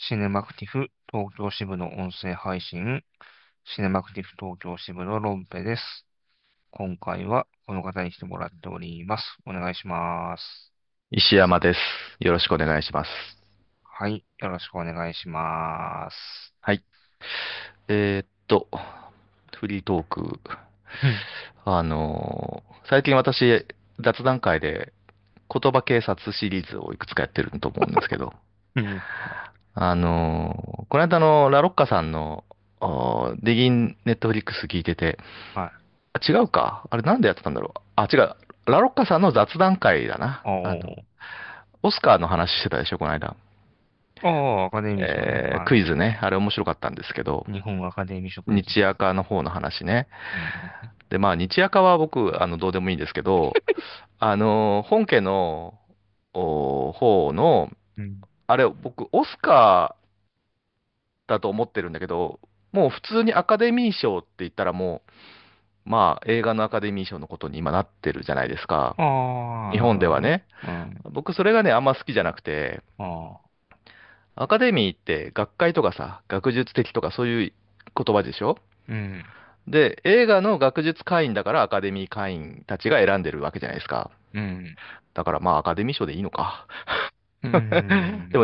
シネマクティフ東京支部の音声配信、シネマクティフ東京支部のロンペです。今回はこの方に来てもらっております。お願いします。 石山です。よろしくお願いします。 はい、よろしくお願いします。 はい。えーっと、フリートーク。 うん、 最近私、雑談会で言葉警察シリーズをいくつかやってると思うんですけど、 うん、 この間のラロッカさんのディギンネットフリックス聞いてて、 はい。 あ違うか。あれなんでやってたんだろう。あ、違う。ラロッカさんの雑談会だな。 おー、 オスカーの話してたでしょ、この間。 おー、アカデミー賞ね。はクイズね。あれ面白かったんですけど、 い。日本アカデミー賞クイズ日です。 赤の方の話ね。 うん、 で、まあ、日赤は僕、どうでもいいんですけど、本家の方の、 うん、 あれ、僕、オスカーだと思ってるんだけど、もう普通にアカデミー賞って言ったらもう、まあ、映画のアカデミー賞のことに今なってるじゃないですか。 あー、 日なるほど、なるほど。 本ではね。 うん、 僕、それがね、あんま好きじゃなくて、 あアカデミーって学会とかさ、学術的とかそういう言葉でしょ？ ー、うん、 で、映画の学術会員だからアカデミー会員たちが選んでるわけじゃないですか。 うん、 だからまあアカデミー賞でいいのか。 うん、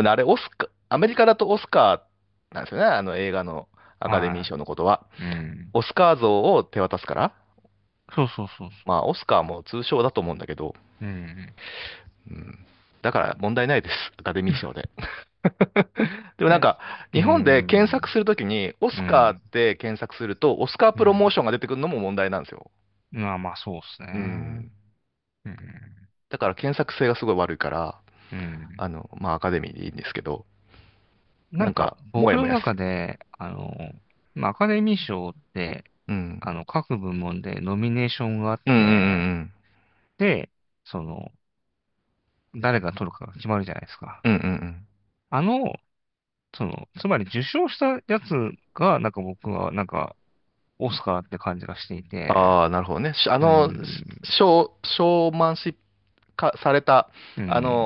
でもね、あれ、アメリカだとオスカーなんですよね。あの映画のアカデミーは賞のことは。 い。うん。 オスカー像を手渡すから。 そうそうそうそまあ、オスカーも通称だと思うんだけど、 う。うん。 うん。だから問題ないです。アカデミー賞で。でもなんえ、 か、 う日本で検ん。 索するときに、オスカーっうん。 て検索すると、オスカープロモーうん。 ションが出てくるのも問題なんですよ。 まあまあ、そうですうね。 ん。 うん。 だから検索性がすごい悪いから、 うん。 まあ、アカデミーでいいんですけど、 なんか、 なんか、も僕のやもやする。 中で、まあ、アカデミー賞って、 うん。 各部門でノミネーションがあっうんうんて、 うんで、その、誰が取るかが決まるじゃないですか。 うん。うんうんうん。 あの、つまり受賞したやつが、なんか僕は、なんか、オスカーって感じがしていて、 ああ、なるほどね。 うん。 ショーマンシップ化された、 うん。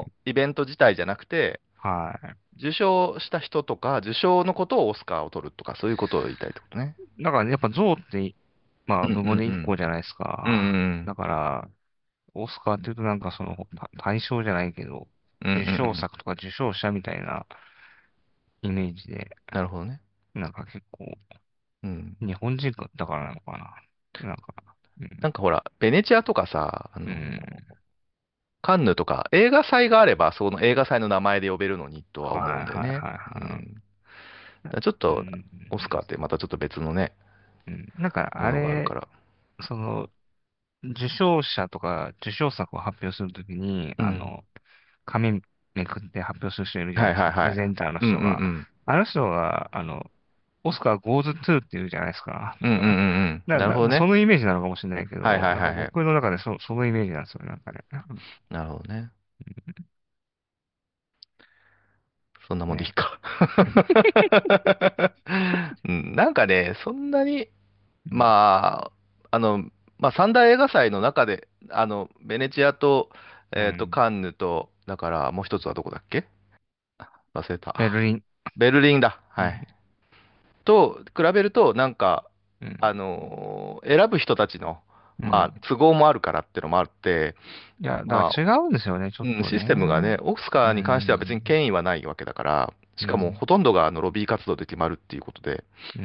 イベント自体じゃなくて、 はい。 受賞した人とか、受賞のことをオスカーを取るとか、そういうことを言いたいってことね。 だからやっぱ象って、まあ、 うんう部門で1 ん個じゃないですうん。うんか。 うんだから、オスカーって言うとなんか対象じゃないけど、 うん。うんう受賞ん。 作とか受賞者みたいなイメージで、 なるほどね。 なんか結構、 うん。 日本人だからなのかな。なんか、うん、 なんかほら、ベネチアとかさ、 うん、 カンヌとか、映画祭があれば、その映画祭の名前で呼べるのにとは思うんはいはいだよね。 はいはい。 うん。だからちょっと、 うん、 オスカーってまたちょっと別のね、 うん、なんかものがあるから。 その、受賞者とか受賞作を発表するときに、 うん。 紙めくって発表する人いるじゃないですか。プはいはいはい。 レゼンターのうんうんう人が。 ん。 あの人が、オスカー goes to って言うじゃないですか。 うんうんうんうん。なるほどね。 そのイメージなのかもしれないけはいど、なんかはいはいはい。 僕の中でそのイメージなんですよね。なんかね。 なるほどね。そんなもんでいいね。 か。うん、なんかね、そんなに、 うん。 ままあ、三大映画祭の中で、ベネチアと、 うん。 カンヌと、だから、もう一つはどこだっけ？忘れた。 ベルリン。 ベルリンだ。 うん。 はい。と、比べると、なんか、 うん。 選ぶ人たちの、まあ、 うん。 都合もあるからっていうのもあって、 いや、だかまあ、 ら違うんですよね、ちょっうん、 とシステムがね。 ね、オスカうーに関しては別にん。 権威はないわけだから、しかもうん。 ほとんどがロビー活動で決まるっていうことで、 うん。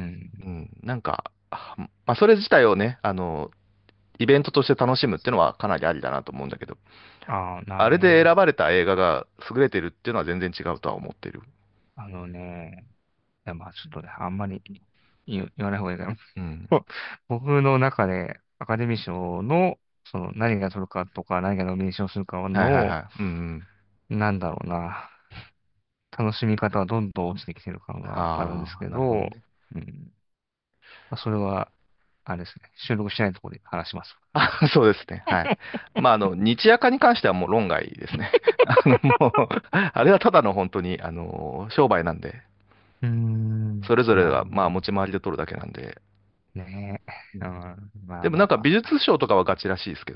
うん、なんか、まあ、それ自体をね、イベントとして楽しむっていうのはかなりありだなと思うんだけど、 ああ、なるあれほどね。 で選ばれた映画が優れてるっていうのは全然違うとは思ってる。 あのね、いや、まあちょっとね、あんまり言わない方がいいかな。 うん。 僕の中でアカデミー賞の、何が取るかとか、何がノミネーションするかの、 はいはいはい。うんうん。 なんだろうな、楽しみ方はどんどん落ちてきてる感があるんですああ、 けど、 なるほどね。 うん。まあ、それは、あれですね、収録しないところで話します。 あ、そうですね。はい。まあ、日夜化に関してはもう論外ですね。もう、あれはただの本当に、商売なんで、 うーん、 それぞれが、 まあ、 まあ、持ち回りで取るだけなんで。 ねえ、うん、まあでもなんか美まあ、 術賞とかはガチらしいですけどね。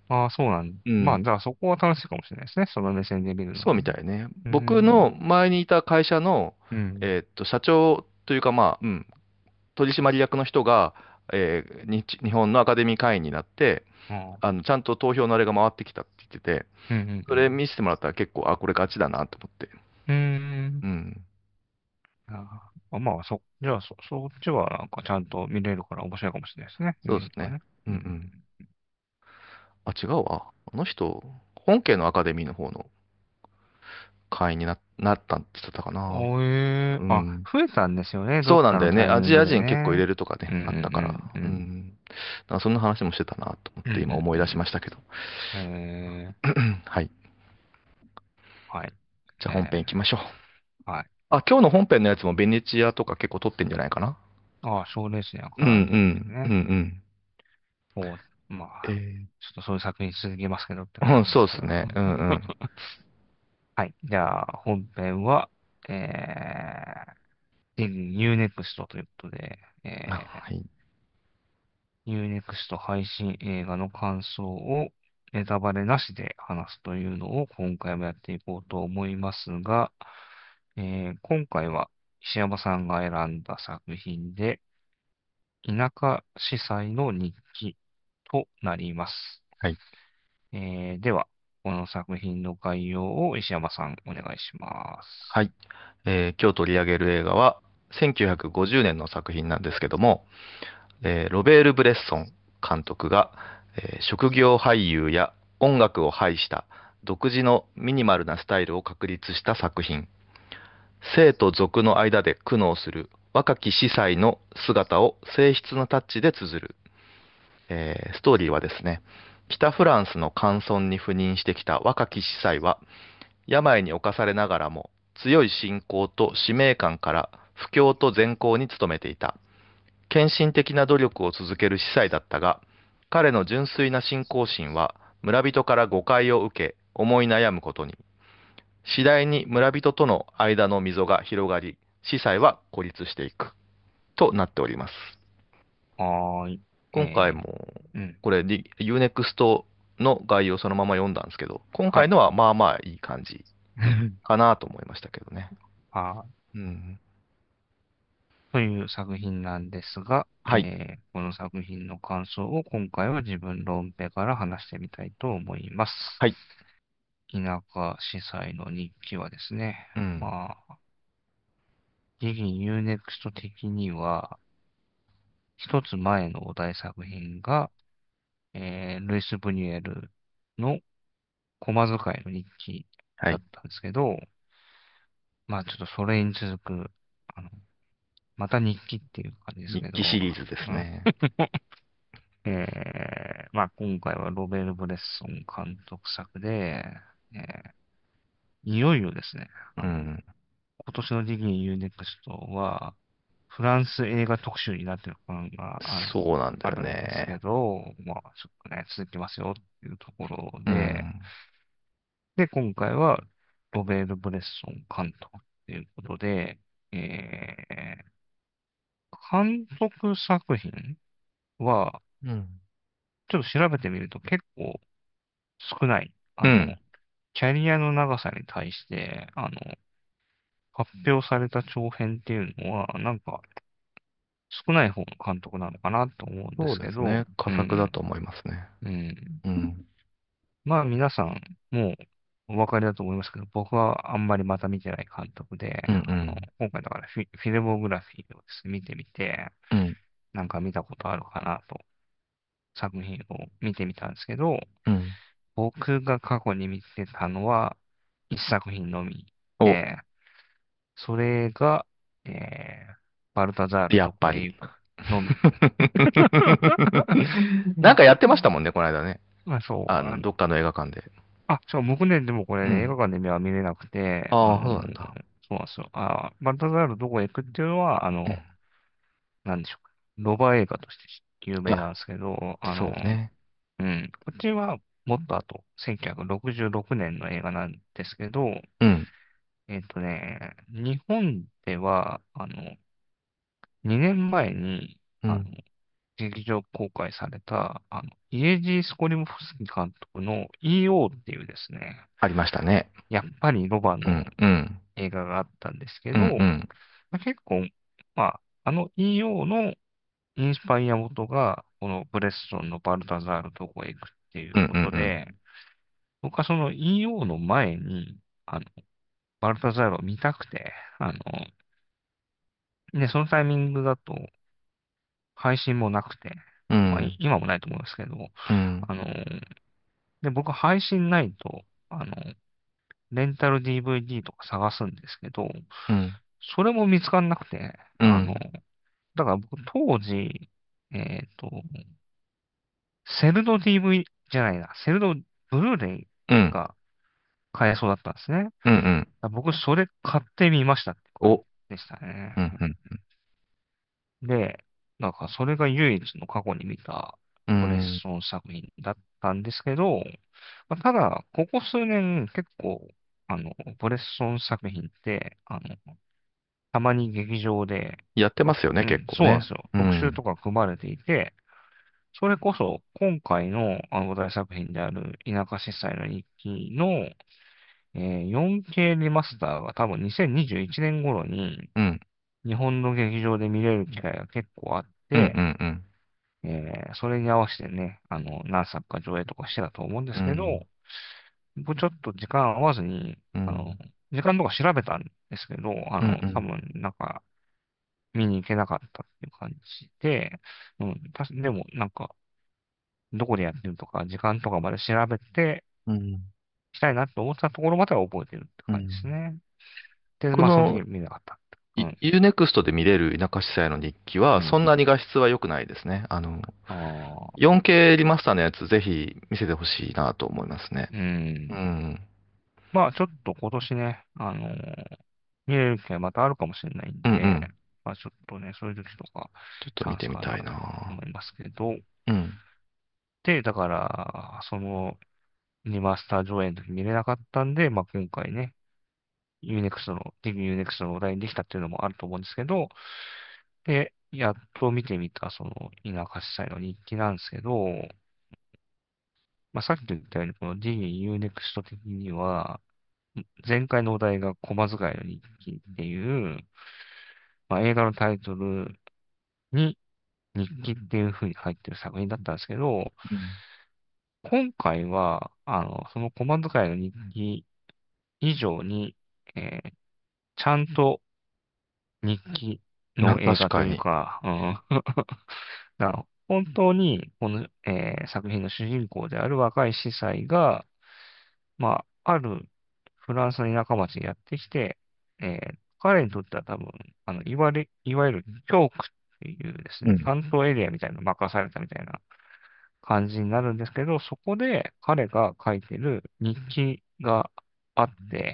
ああ、そうなんだ。まあ、 うん。 じゃあそこは楽しいかもしれないですね。その目線で見るのそうはね。 みたいね。 うー僕のん。 前にいた会社の、 うん。 社長というか、まあ、取締役の人が、日本のアカデミー会員になって、 ああ。 ちゃんと投票のあれが回ってきたって言ってて、 うんうんそれ見せてもらったら結構、あ、これガチだなと思って。 うん。うーん。 うん。 ああ、まあ、じゃあそっちはなんかちゃんと見れるから面白いかもしれないですね。見そうですね。 るとね。うん。 うんうん。あ、違うわ。あの人、本家のアカデミーの方の会員になったって言ってたかな。 あ、 うん。 増えたんですよね。どっかそうなんだよね。 のタイミングでアジア人結構入れね。 るとかね、 うんうあったから。 んうんうん。 うん。なんかそんな話もしてたなと思っうんて今思い出しまうんしたけど。 うん。 はい。 はい。 じゃあ本編行きましょう。 はい。 あ、今日の本編のやつもベネチアとか結構撮ってんじゃないかな。 ああ、賞レースやうんうから撮ってるん。うんね。 うん。 おまあ、 えちょっとそういう作品続けますけどってうん、 感じですけど。 そうですね。うんうん。 はい。じゃあ、本編は、Unext ということで、 はい。 Unext 配信映画の感想をネタバレなしで話すというのを今回もやっていこうと思いますが、今回は石山さんが選んだ作品で、田舎司祭の日記となります。 はい。 では、この作品の概要を石山さんお願いします。 はい。今日取り上げる映画は1950年の作品なんですけども、ロベール・ブレッソン監督が、職業俳優や音楽を排した独自のミニマルなスタイルを確立した作品。生と俗の間で苦悩する若き司祭の姿を静筆のタッチで綴る。ストーリーはですね、北フランスの寒村に赴任してきた若き司祭は、病に侵されながらも強い信仰と使命感から布教と善行に努めていた。献身的な努力を続ける司祭だったが、彼の純粋な信仰心は村人から誤解を受け、思い悩むことに。次第に村人との間の溝が広がり、司祭は孤立していく。となっております。 はーい。 今回も、 うん。 これ、Unext の概要をそのまま読んだんですけど、今はい。 回のはまあまあいい感じかなと思いましたけどね。 はい。 うん。 という作品なんですが、 はい。 この作品の感想を今回は自分論ペから話してみたいと思います。 はい。 田舎司祭の日記はですね、 うん。 まあ、ギギユーネクスト的には、一つ前のお題作品が、ルイス・ブニュエルのコマ使いの日記はい。 だったんですけど、まあちょっとそれに続く、あの、また日記っていう感じです日けど、 記シリーズですうん。 ね。 まあ今回はロベル・ブレッソン監督作で、えーいよいよですね、 うん。 今年のディズニー UNEXT は、フランス映画特集になってる感がそうなんだよあるんですけね。 ど、まあちょっとね、続きますよっていうところうで、 ん。 今回はロベール・ブレッソン監督ということで、え監督作品は、 うん。 ちょっと調べてみると結構少ない。 うん。 キャリアの長さに対して、発表された長編っていうのは、なんか少ない方の監督なのかなと思うんでそうすけど、 ですね。佳作だうん、 と思いますね。 うん。 うん。 まあ皆さん、もうお分かりだと思いますけど、僕はあんまりまた見てない監督で、 うんうん。 今回だからフィルモグラフィーをですね、見てみて、 うん。 なんか見たことあるかなと、作品を見てみたんですけど、 うん。 僕が過去に見てたのは、一作品のみお、 で、それが、バルタザールどこやっぱり。 へ行くのみ。 なんかやってましたもんね、この間ね。 まあ、そう、 どっかの映画館で。 そう、僕ね、でもこれね、映うん。 画館では見れなくて、 ああ、そうなんだ。 そうなんですよ。バルタザールどこへ行くっていうのは、 うん。 なんでしょうか。ロバ映画として有名なあ、 んですけど、 そうね。 こっちはもっと後、1966年の映画なんですけど、 うん。 日本では、2年前に、 うん。 劇場公開された、イエジー・スコリモフスキー監督の EO っていうですね、 ありましたね。 やっぱりロバのうん、うん、 映画があったんですけうん、 ど、 うん、 結構、まあ、EO のインスパイア元が、このブレストンのバルタザールどこへ行くっていううん、 こうん、 とで、僕はその EO の前に、バルタザールを見たくて、そのタイミングだと配信もなくて、 うん、うまあ、 ん、 今もないと思うんですけど、 うん、 あの、僕は配信ないと、レンタル DVD とか探すんですけど、 うん、 それも見つからなくて、だから僕当時、えっと、セルド DV じゃないな、セルドブルーレイうん、 が買えそうだったんですね。 うん、 僕それ買ってみましたって感じお、 でしたね。 うん、うん、 で、なんかそれが唯一の過去に見たブレッうん、 ソン作品だったんですけど、ただ、ここ数年結構、ブレッソン作品って、たまに劇場で、 やってますよね、 うん、 結構ね。 そうなんですよ。 うん、 特集とか組まれていて、それこそ今回の話題作品である田舎司祭の日記の、4K リマスターが多分2021年頃にうん、 日本の劇場で見れる機会が結構あっうん、うて、 ん、 それに合わせてね、何作か上映とかしてたと思うんでうん、うすけど、 ん、 僕ちょっと時間合わずに、 うん、 時間とか調べたんですけど、 うん、う多ん、 分なんか見に行けなかったっていう感じで、でもなんか、どこでやってるとか、時間とかまで調べて、 うん、 したいなと思ってたところまでは覚えてるって感じですうん。 ね。で、まあその時この見なかったって。うん。 ユーネクストで見れる田舎司祭の日記は、そうん。 んなに画質は良くないですね。 ああ、 4K リマスターのやつ、ぜひ見せてほしいなと思いますね。 うん。 うん。 まあちょっと今年ね、見れる機会またあるかもしれないんで、 うんうん。 まあちょっとね、そういう時とかちょっと見チャンてみたいスかなとな。 思いますけど、 うん。 で、だから、そのリマスター上映の時見れなかったんで、まあ今回ね、ディズニーユーネクストのお題にできたっていうのもあると思うんですけど、で、やっと見てみた、その、田舎司祭の日記なんですけど、まあ、さっき言ったように、この DUNEXT 的には、前回のお題が駒使いの日記っていう、まあ、映画のタイトルに日記っていう風に入ってる作品だったんですけど、 うん。 今回は、その駒使いの日記以上に、ちゃんと日記の映画と確かに。 いうか、本当に、この、作品の主人公である若い司祭が、まあ、あるフランスの田舎町にやってきて、彼にとっては多分、いわゆる教区っていうですね、 うん。 担当エリアみたいなのを任されたみたいな感じになるんですけど、そこで彼が書いてる日記があって、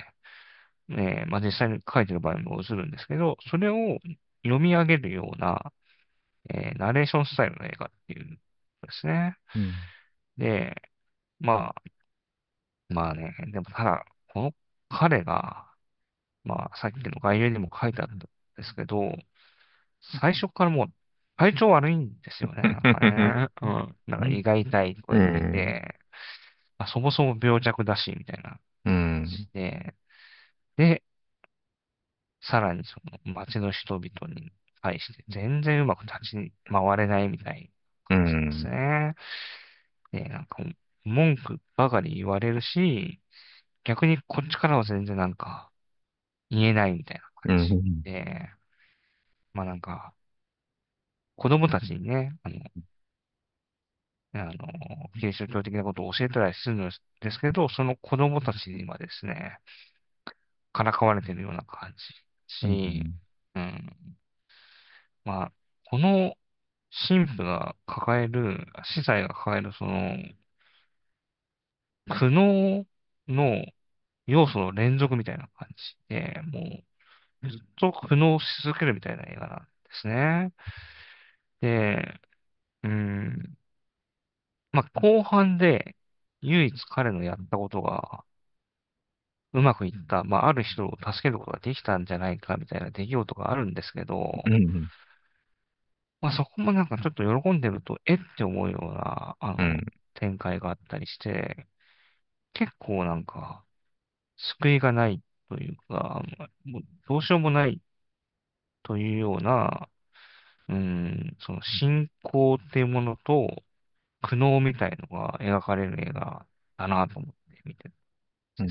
まあ、実際に書いてる場合も映るんですけど、それを読み上げるような、ナレーションスタイルの映画っていうんですね。 うん。 で、ままあね、でもただ、この彼が、まあさっきの概要にも書いてあったんですけど、最初からもう体調悪いんですよね、なんかね。うん。なんか胃が痛いとかう言ってん。 て、まあ、そもそも病弱だし、みたいなう感じん。 で、さらにその街の人々に対して全然うまく立ち回れないみたいうな感じなんですん。 ね。で、なんか文句ばかり言われるし、逆にこっちからは全然なんか言えないみたいな感うじん。 で、まあなんか子供たちにね、キリスト教的なことを教えたりするんですけど、その子供たちにはですね、からかわれてるような感じうし、 ん。 うん、まあ、この神父が抱える、司祭が抱えるその苦悩の要素の連続みたいな感じで、もうずっと苦悩し続けるみたいな映画なんですね。で、うん、まあ、後半で唯一彼のやったことがうまくいった、まあ、ある人を助けることができたんじゃないかみたいな出来事があるんですけど、 うん。 まあそこもなんかちょっと喜んでると、えって思うような、 うん。 展開があったりして、結構なんか、救いがないというか、もうどうしようもないというような、その信仰っていうものと苦悩みたいのが描かれる映画だなと思って見てるんうん。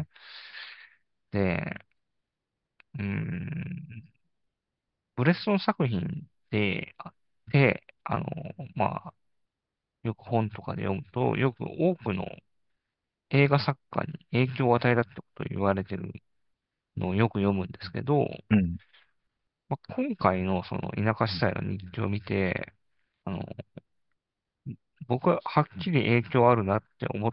ですね。で、うーん、ブレストン作品で、まあ、よく本とかで読むと、よく多くの映画作家に影響を与えたってことを言われてるのをよく読むんですけど、 うん。 まあ、今回のその田舎時代の日記を見て、あの、僕ははっきり影響あるなって思った、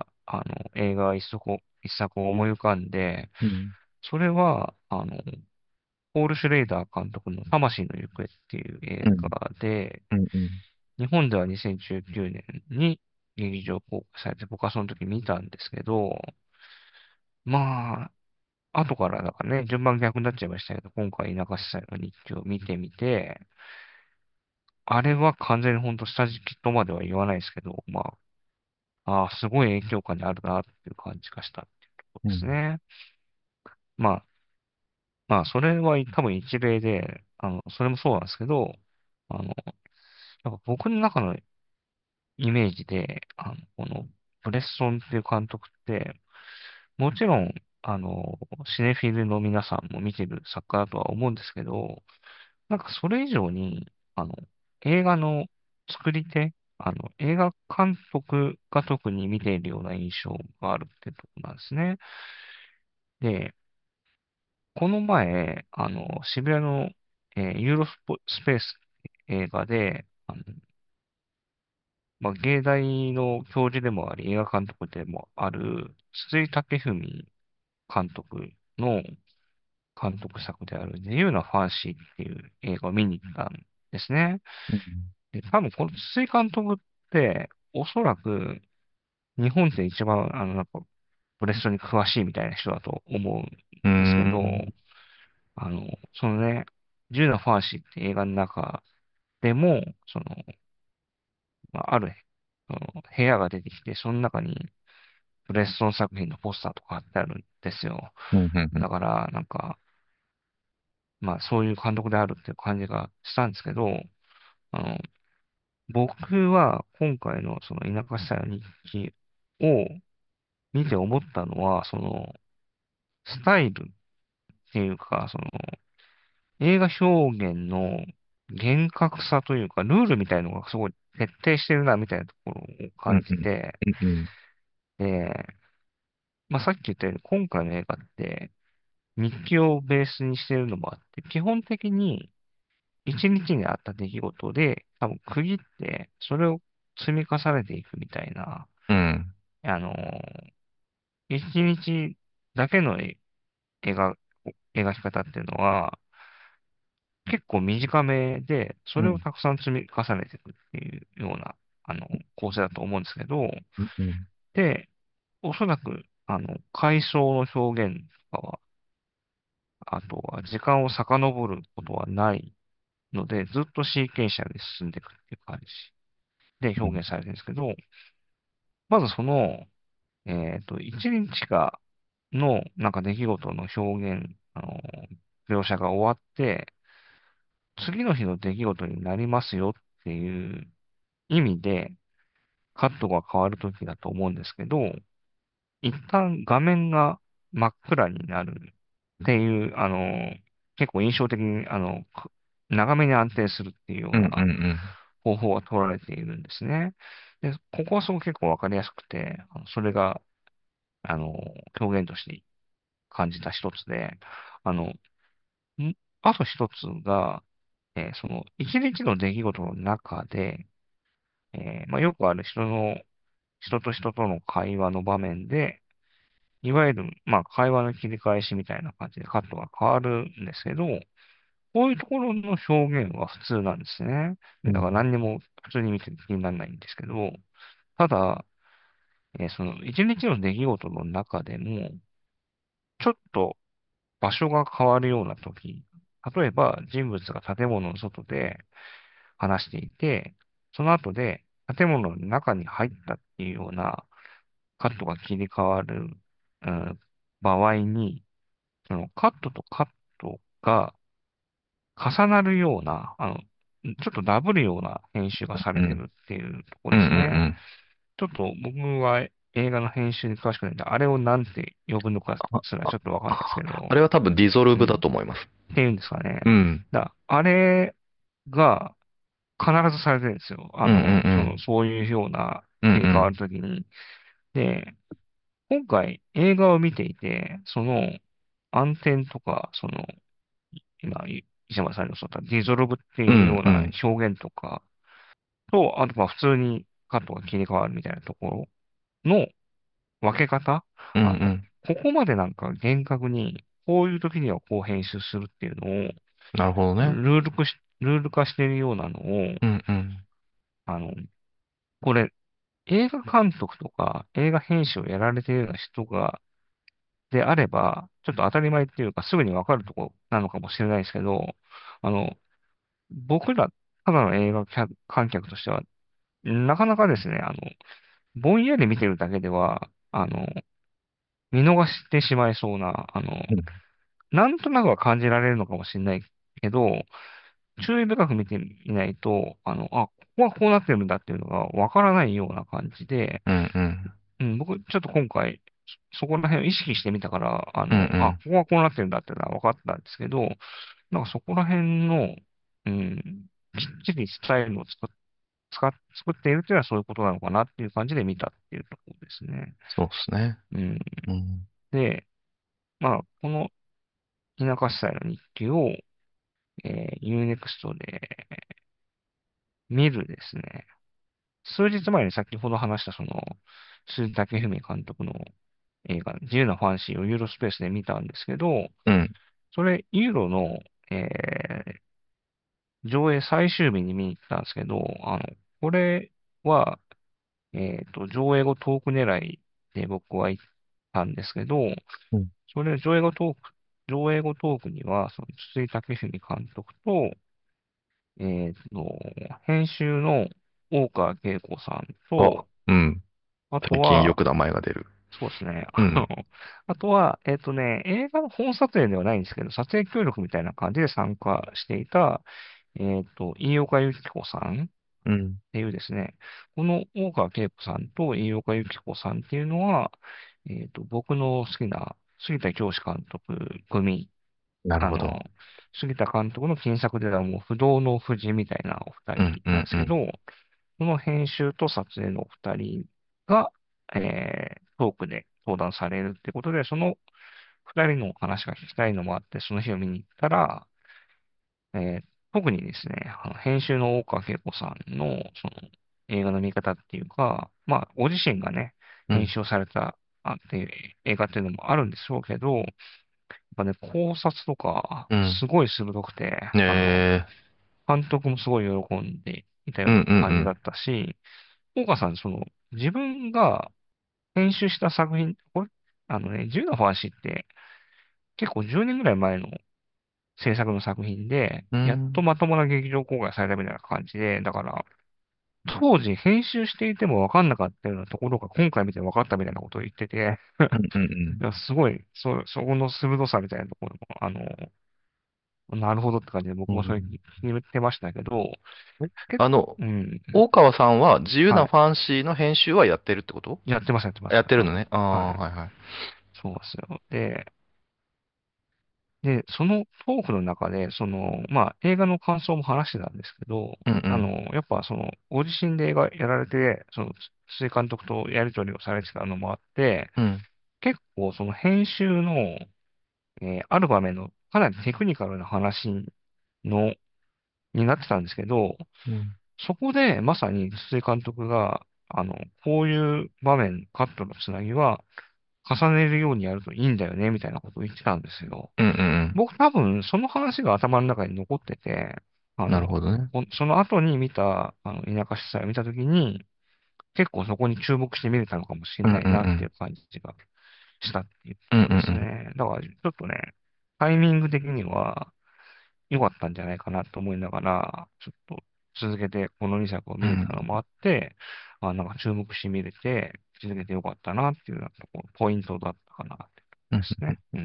映画一作を思い浮かんで、 うん。 それは、ポール・シュレイダー監督の魂の行方っていう映うん。 画で、 うん。うん。 日本では2019年に劇場公開されて、僕はその時見たんですけど、まあ、後からだからね、順番逆になっちゃいましたけど、今回田舎時代の日記を見てみて、あれは完全に本当下敷きとまでは言わないですけど、すごい影響下にあるなっていう感じがしたっていうところですうん。 ね。まあ、それは多分一例で、それもそうなんですけど、やっぱ僕の中のイメージで、このブレッソンっていう監督って、もちろん、シネフィルの皆さんも見てる作家だとは思うんですけど、なんかそれ以上に、映画の作り手、映画監督が特に見ているような印象があるってとこなんですね。で、この前、渋谷の、ユーロスペース映画で、芸大の教授でもあり、映画監督でもある、筒井武文監督の監督作である、自由なファンシーっていう映画を見に行ったんですね。 うん。 で、多分この筒井監督って、おそらく日本で一番、なんか、ブレストに詳しいみたいな人だと思うんうーですけど、 ん。 あの、そのね、自由なファンシーって映画の中でも、ある、部屋が出てきて、その中にブレストン作品のポスターとか貼ってあるんですよ。 うん。うん。 だから、なんか、そういう監督であるっていう感じがしたんですけど、あの、僕は今回のその田舎時代の日記を見て思ったのは、スタイルっていうか、映画表現の厳格さというか、ルールみたいのがすごい徹底してるな、みたいなところを感うん。うん。 じて、 うん。 で、さっき言ったように今回の映画って日記をベースにしているのもあって、基本的に一日にあった出来事で多分区切って、それを積み重ねていくみたいな、 うん。 あの一日だけの描描き方っていうのは、結構短めで、それをうん。 たくさん積み重ねていくっていうような、構成だと思うんですけど、 うん。うん。 で、おそらく、回想の表現とかは、あとは時間を遡ることはないので、ずっとシーケンシャルで進んでいくっていう感じでうん。 表現されてるんですけど、まず一日のなんか出来事の表現、描写が終わって、次の日の出来事になりますよっていう意味で、カットが変わるときだと思うんですけど、一旦画面が真っ暗になるっていう、結構印象的に、長めに安定するっていうようん。ううなん。 方法が取られているんですね。で、ここはすごく結構わかりやすくて、それが、あの、表現として感じた一つで、あの、あと一つが、一日の出来事の中で、よくある人と人との会話の場面で、いわゆる、会話の切り返しみたいな感じでカットが変わるんですけど、こういうところの表現は普通なんですね。 うん。 だから何にも普通に見てて気にならないんですけど、ただ、一日の出来事の中でも、ちょっと場所が変わるような時、例えば人物が建物の外で話していて、その後で建物の中に入ったっていうようなカットが切り替わる、うん、場合に、そのカットとカットが重なるような、ちょっとダブるような編集がされてうん。 るっていうとこうん。うろですね。 ん。 ちょっと僕は映画の編集に詳しくないんで、あれをなんて呼ぶのかすらちょっとわかんないですけど、 あれは多分ディゾルブだうん。 と思います。 っていうんですかね。 うん。 あれが必ずされてるんですよ。 うん。うん。 そういうようなうん。う切り替わるん。 ときに。で、今回映画を見ていて、その暗転とか、今、石山さんのそうだったディゾルブってうん。 いうようなうん。 表現とかと、あとまあ普通にカットが切り替わるみたいなところの分け方、 うん。 ここまでなんか厳格に、こういう時にはこう編集するっていうのを、 なるほどね。 ルール化しているようなのを、 うん。うん。 あの、これ、映画監督とか映画編集をやられているような人であれば、ちょっと当たり前っていうかすぐにわかるとこなのかもしれないですけど、あの、僕ら、ただの映画観客としては、なかなかですね、ぼんやり見てるだけでは、見逃してしまいそうな、なんとなくは感じられるのかもしれないけど、注意深く見てみないと、ここはこうなってるんだっていうのがわからないような感じで、 うん。うん。 うん、僕、ちょっと今回、そこら辺を意識してみたから、 うん。うこん。 こはこうなってるんだっていうのは分かったんですけど、なんかそこら辺の、うん、きっちりスタイルを作っているっていうのはそういうことなのかなっていう感じで見たっていうところですね。 そうですね。 うん。 うん。 で、まあ、この田舎市祭の日記を、Unext で見るですね。数日前に先ほど話した鈴木武文監督の映画、自由なファンシーをユーロスペースで見たんですけど、 うん。 それ、ユーロの、上映最終日に見に行ったんですけど、これは、上映後トーク狙いで僕は行ったんですけど、 うん。 それ上映後トークには、筒井武文監督と、編集の大川慶子さんあ、 と、 うん。 あと最近よは、 く名前が出る。 そうですね。 うん。 あとは、映画の本撮影ではないんですけど、撮影協力みたいな感じで参加していた、飯岡由紀子さんっうん。 ていうですね、この大川慶子さんと飯岡由紀子さんっていうのは、僕の好きな杉田教師監督組、あの、 なるほど。 杉田監督の金作ではもう不動の夫人みたいなお二うん。 人うん。うん。 なんですけど、その編集と撮影のお二人が、トークで登壇されるってことで、その二人の話が聞きたいのもあって、その日を見に行ったら、特にですね、編集の大川慶子さんの、映画の見方っていうか、まあ、ご自身がね、 うん。 編集をされた、っていう映画っていうのもあるんでしょうけど、やっぱね、考察とか、 うん。 すごい鋭くて、 ねえ。 監督もすごい喜んでいたよううん。うな感じだん。 ったし、大川さん、自分が編集した作品、これ、自由なファンシーって結構10年ぐらい前の制作の作品で、 うん。うやっとん。 まともな劇場公開されたみたいな感じで、だから、当時編集していても分かんなかったようなところが今回見て分かったみたいなことを言ってて、 うん。うん。 いやすごい、そこの鋭さみたいなところも、なるほどって感じで僕うん。 もそれ聞いてましたけど、 え結構、 あの、 うん、 大川さんは自由はい。 なファンシーの編集はやってるってこと？ やってます。 やってるのね。ああ、 はい。 はいはい。 そうですよ。で、そのトークの中で、まあ、映画の感想も話してたんですけど、 うんうん。 やっぱご自身で映画やられて、筒井監督とやり取りをされてたのもあって、 うん。 結構その編集の、ある場面のかなりテクニカルな話の、になってたんですけど、 うん。 そこでまさに筒井監督が、こういう場面、カットのつなぎは重ねるようにやるといいんだよね、みたいなことを言ってたんですよ。 うんうんうん。 僕多分その話が頭の中に残ってて、 なるほどね。 その後に見た、田舎出産を見たときに、結構そこに注目して見れたのかもしれうんうないなっていうん感じがしたっていううん。うんところでうんうん。 すね。だからちょっとね、タイミング的には良かったんじゃないかなと思いながら、ちょっと続けてこの2作を見れたうん。 のもあって、なんか注目して見れて、続けてよかったなっていうようなところ、ポイントだったかなってとこうん。 ろですね。うん。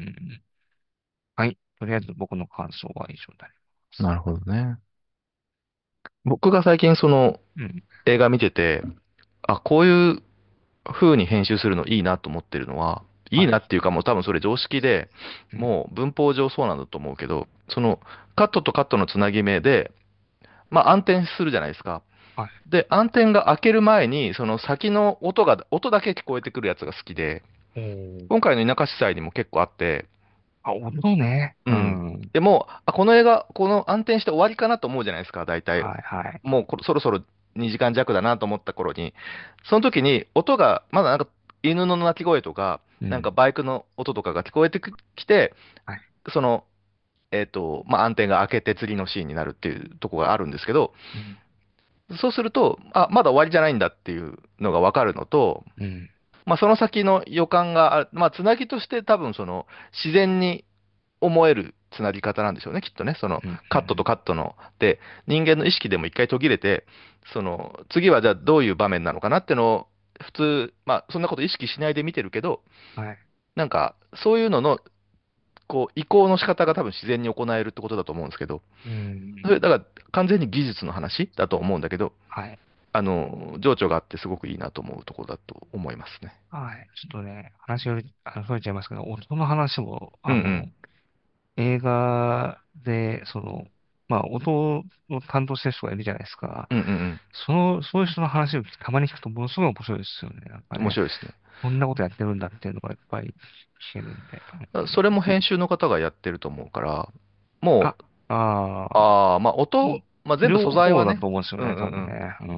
はい。とりあえず僕の感想は以上になります。 なるほどね。僕が最近そのうん。 映画見てて、あ、こういう風に編集するのいいなと思ってるのは、いいはい。 なっていうかもう多分それ常識で、 うん。 もう文法上そうなんだと思うけど、そのカットとカットのつなぎ目で、まあ暗転するじゃないですか。 はい。 で、暗転が開ける前に、その先の音だけ聞こえてくるやつが好きで、 おー。 今回の田舎司祭にも結構あって、 あ、音ね。 うん。 うん。 でも、あ、この映画、この暗転して終わりかなと思うじゃないですか、大体。 はい、はい。 もうそろそろ2時間弱だなと思った頃に、その時に音が、まだなんか犬の鳴き声とか、なんかうん。 バイクの音とかが聞こえてきて、 はい。 その、まあ、暗転が開けて次のシーンになるっていうところがあるんですけど、 うん。 そうすると、あ、まだ終わりじゃないんだっていうのがわかるのと、 うん。 まあ、その先の予感がまあ、つなぎとして多分その自然に思えるつなぎ方なんでしょうね、きっとね。そのうん。 カットとカットの、で、人間の意識でも一回途切れて、その次はじゃあどういう場面なのかなってのを、普通、まあ、そんなこと意識しないで見てるけど、 はい。 なんか、そういうのの、こう、移行の仕方が多分自然に行えるってことだと思うんですけど、 うん。 それ、だから完全に技術の話だと思うんだけど、 はい。 情緒があってすごくいいなと思うところだと思いますね。 はい。ちょっとね、話より、それちゃいますけど、音の話も、 うんうん。 映画で、音を担当してる人がいるじゃないですか。 うんうんうん。 そういう人の話をたまに聞くと、ものすごい面白いですよね。なんかね、 面白いですね。 こんなことやってるんだっていうのがいっぱい聞けるんで。 それも編集の方がやってると思うから、もあ、 う、 ああ、 まあもう、 まあ全部素両方だ材はね、 と思うんですよね、 うんうんうん。 多分ね。うん。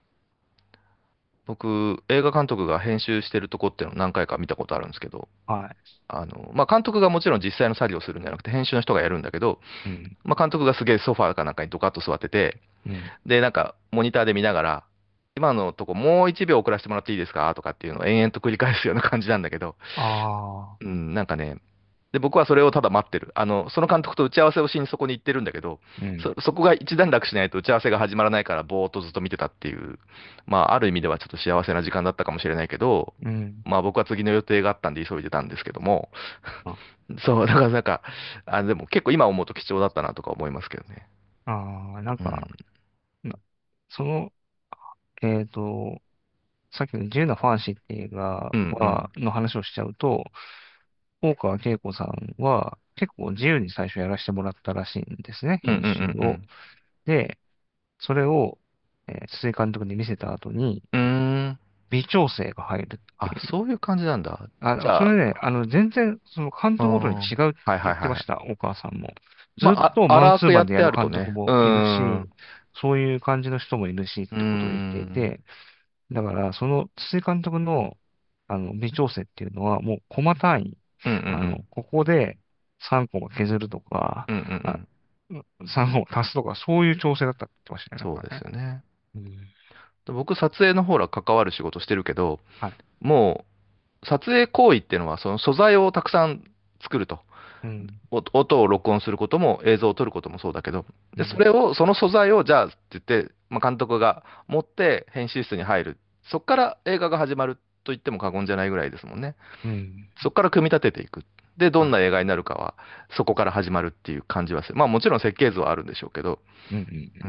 僕、映画監督が編集してるとこっていうのを何回か見たことあるんですけど、 はい。 まあ監督がもちろん実際の作業をするんじゃなくて編集の人がやるんだけど、 うん。 まあ監督がすげえソファーかなんかにドカッと座ってて、 うん。 で、なんかモニターで見ながら、今のとこもう1秒遅らせてもらっていいですかとかっていうのを延々と繰り返すような感じなんだけど、 ああ、 うん、なんかね、で、僕はそれをただ待ってる。その監督と打ち合わせをしにそこに行ってるんだけど、 うん。 そこが一段落しないと打ち合わせが始まらないから、ぼーっとずっと見てたっていう、まあ、ある意味ではちょっと幸せな時間だったかもしれないけど、 うん。 まあ、僕は次の予定があったんで急いでたんですけども、 あそう、だからなんか、でも結構今思うと貴重だったなとか思いますけどね。 なんか、 うん。 なその、えっと、さっきの自由なファンシーって映画うんうん。 の話をしちゃうと、大川慶子さんは結構自由に最初やらせてもらったらしいんですね、編うんうん集を。 うんで、それを、筒井監督に見せた後に、 うん。 微調整が入るってあ、 いう。 そういう感じなんだ。じゃあ、 それね、全然、その監う督ごとに違ん。 うってはいはいはい。 言ってました、大川さんも。ずっまあ、 とマン荒くやってツーマンでやるあるとね。う監督もいるし、 ん。 そういう感じの人もいるしっうーてことを言っていん。 て、だから、その筒井監督の、微調整っていうのは、もうコマ単位。 うんうんうん。 ここで3コマ削るとか、 うんうんうあ、 ん。 3コマ足すとか、そういう調整だったって言ってましたね、なんそうでかね。 すよね。 うん。 僕、撮影の方ら関わる仕事してるけど、 はい。 もう、撮影行為っていうのは、その素材をたくさん作ると。 うん。 音を録音することも、映像を撮ることもそうだけど、で、 うん。 その素材を、じゃあって言って、まあ、監督が持って編集室に入る。そこから映画が始まると言っても過言じゃないぐらいですもんね。 うん。 そこから組み立てていく。で、どはい。 んな映画になるかは、そこから始まるっていう感じはする。まあもちろん設計図はあるんでしょうけど、 うん。うん。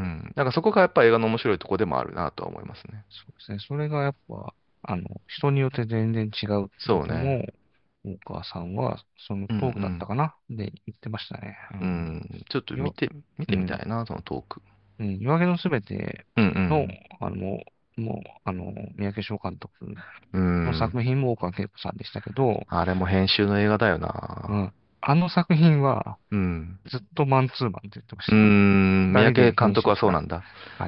うん。だからそこがやっぱ映画の面白いとこでもあるなとは思いますね。 そうですね。それがやっぱ、人によって全然違うってこそうね。 とも、大川さんは、そのうんうトークだったん。 かなで言ってましたね。ううん。 ん。ちょっとよ、 見てみたうん。 いな、そのトーク。 うん。夜明けのすべての、 うん三宅翔監督うん。 のうん。 作品も大川慶子さんでしたけど、 あれも編集の映画だよな。 うん。あの作品は、 うん。 ずっとマンツーマンって言ってましうーた。 ん。三二人で宅監督編集した。 はそうなんだ。 はい。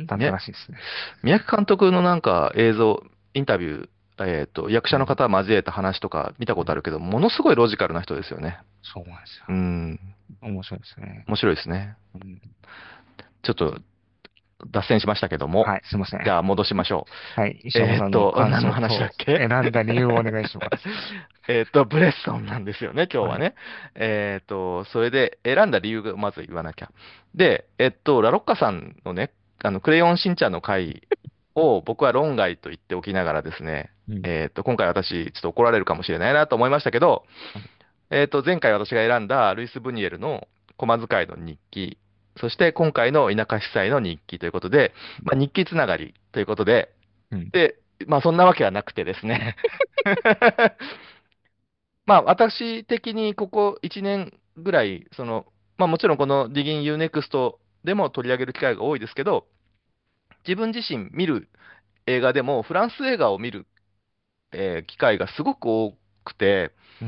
だったみやらしいですね。 三宅監督のなんか映像、インタビュー、役者のうん。 方交えた話とか見たうん。 ことあるけど、ものすごいロジカルな人ですよね。 そうなんですよ。 うん。 面白いですね。 面白いですね。 うん。 ちょっと脱線しましたけども、 はい、すいません。 じゃあ戻しましょはい、 う。 石山さんの感何の話だっ想とけ？ 選んだ理由をお願いします。 ブレッソンなんですよね、今日はい。 はね。それで選んだ理由がまず言わなきゃ。で、ラロッカさんのね、クレヨンしんちゃんの回を僕は論外と言っておきながらですね、 うん。 今回私、ちょっと怒られるかもしれないなと思いましたけど、 はい。 前回私が選んだルイス・ブニエルの駒使いの日記、そして今回の田舎司祭の日記ということで、まあ、日記つながりということで、 うん。 で、まあそんなわけはなくてですね。まあ私的にここ1年ぐらい、まあもちろんこの Digging Unext でも取り上げる機会が多いですけど、自分自身見る映画でもフランス映画を見る、機会がすごく多くて、 うん。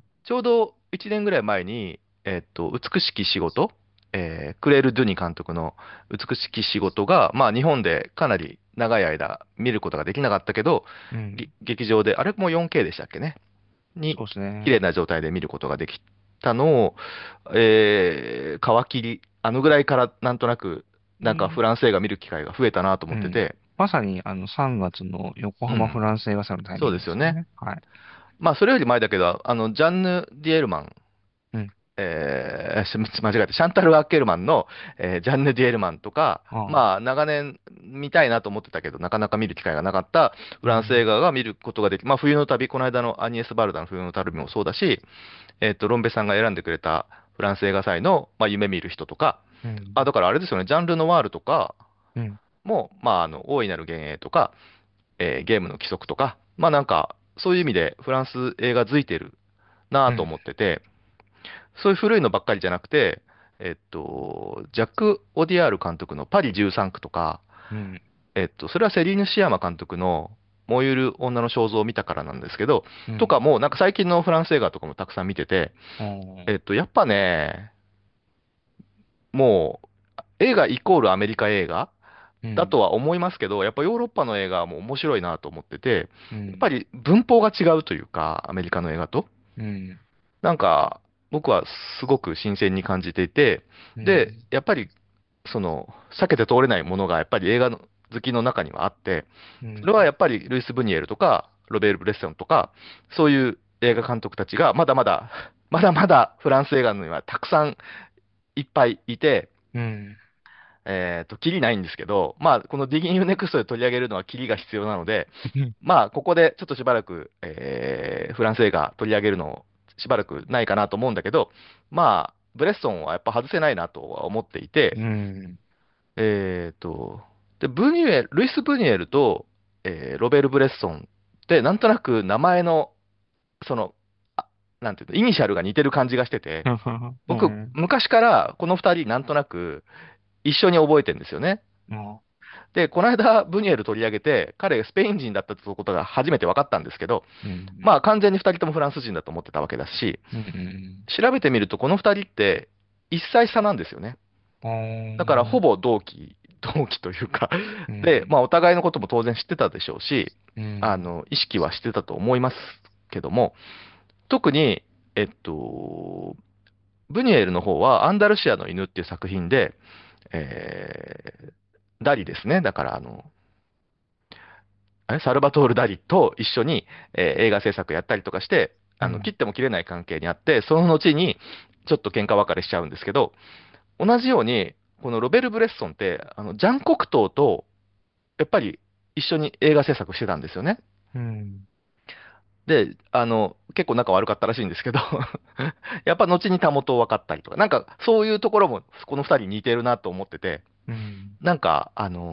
ちょうど1年ぐらい前に、美しき仕事、クレール・ドゥニ監督の美しき仕事が、まあ、日本でかなり長い間見ることができなかったけど、 うん。 劇場で、あれも 4K でしたっけね、に、 そうですね。 綺麗な状態で見ることができたのを、皮切り、あのぐらいからなんとなく、なんかフうん。 ランス映画見る機会が増えたなとうん。 思ってて、 まさに、3月の横うん、 浜フランス映画祭のタイそうミンですよね。 グですよね。はい。 まあ、それより前だけど、ジャンヌ・ディエルマンうん。 間違えた、シャンタル・アッケルマンの、ジャンヌ・ディエルマンとか、 ああ。 まあ、長年見たいなと思ってたけど、なかなか見る機会がなかったフランス映うん。 画が見ることができ、まあ、冬の旅、この間のアニエス・バルダの冬の旅もそうだし、ロンベさんが選んでくれたフランス映画祭の、まあ、夢見る人とか、あ、 うん。 だからあれですよね、ジャンル・ノワールとかうん。 も、まあ、大いなる幻影とか、ゲームの規則とか、まあなんか、そういう意味でフランス映画づいてるなとうん。 思ってて、そういう古いのばっかりじゃなくて、ジャック・オディアール監督のパリ13区とか、 うん。 それはセリーヌ・シアマ監督の燃ゆる女の肖像を見たからなんですけど、 うん。 とかも、なんか最近のフランス映画とかもたくさん見てて、 ああ。 やっぱね、もう、映画イコールアメリカ映画うん。 だとは思いますけど、やっぱヨーロッパの映画も面白いなと思ってて、 うん。 やっぱり文法が違うというか、アメリカの映画と。 うん。 なんか、僕はすごく新鮮に感じていて、で、 うん。 やっぱり、避けて通れないものがやっぱり映画の好きの中にはあって、 うん。 それはやっぱりルイス・ブニエルとか、ロベール・ブレッソンとか、そういう映画監督たちが、まだまだ、まだまだフランス映画にはたくさんいっぱいいて、 うん。 キリないんですけど、まあ、この Digging You Next で取り上げるのはキリが必要なので、 うん。 まあ、ここでちょっとしばらく、フランス映画取り上げるのしばらくないかなと思うんだけど、まあ、ブレッソンはやっぱ外せないなとは思っていて、 うん。 えっと、で、ルイス・ブニュエルと、ロベル・ブレッソンってなんとなく名前の、その、あなんていうの、イニシャルが似てる感じがしてて、僕、 うん。 昔からこの二人なんとなく一緒に覚えてるんですよね。 あで、この間、ブニエル取り上げて、彼スペイン人だったということが初めて分かったんですけど、 うん。 まあ完全に二人ともフランス人だと思ってたわけだし、 うん。 調べてみるとこの二人って1歳差なんですよね。 あだからほあ。 ぼ同期というかで、 うん。 まあお互いのことも当然知ってたでしょうし、 うん。 意識はしてたと思いますけども、特に、えっと、ブニエルの方はアンダルシアの犬っていう作品で、ダリですね。だからサルバトール・ダリと一緒に、映画制作やったりとかして、 うん。 切っても切れない関係にあって、その後にちょっと喧嘩別れしちゃうんですけど、同じように、このロベル・ブレッソンって、ジャン・コクトーと、やっぱり一緒に映画制作してたんですよね。 うん。 で、結構仲悪かったらしいんですけどやっぱ後にたもとを分かったりとか、なんかそういうところもこの二人似てるなと思ってて、 うん。 なんか、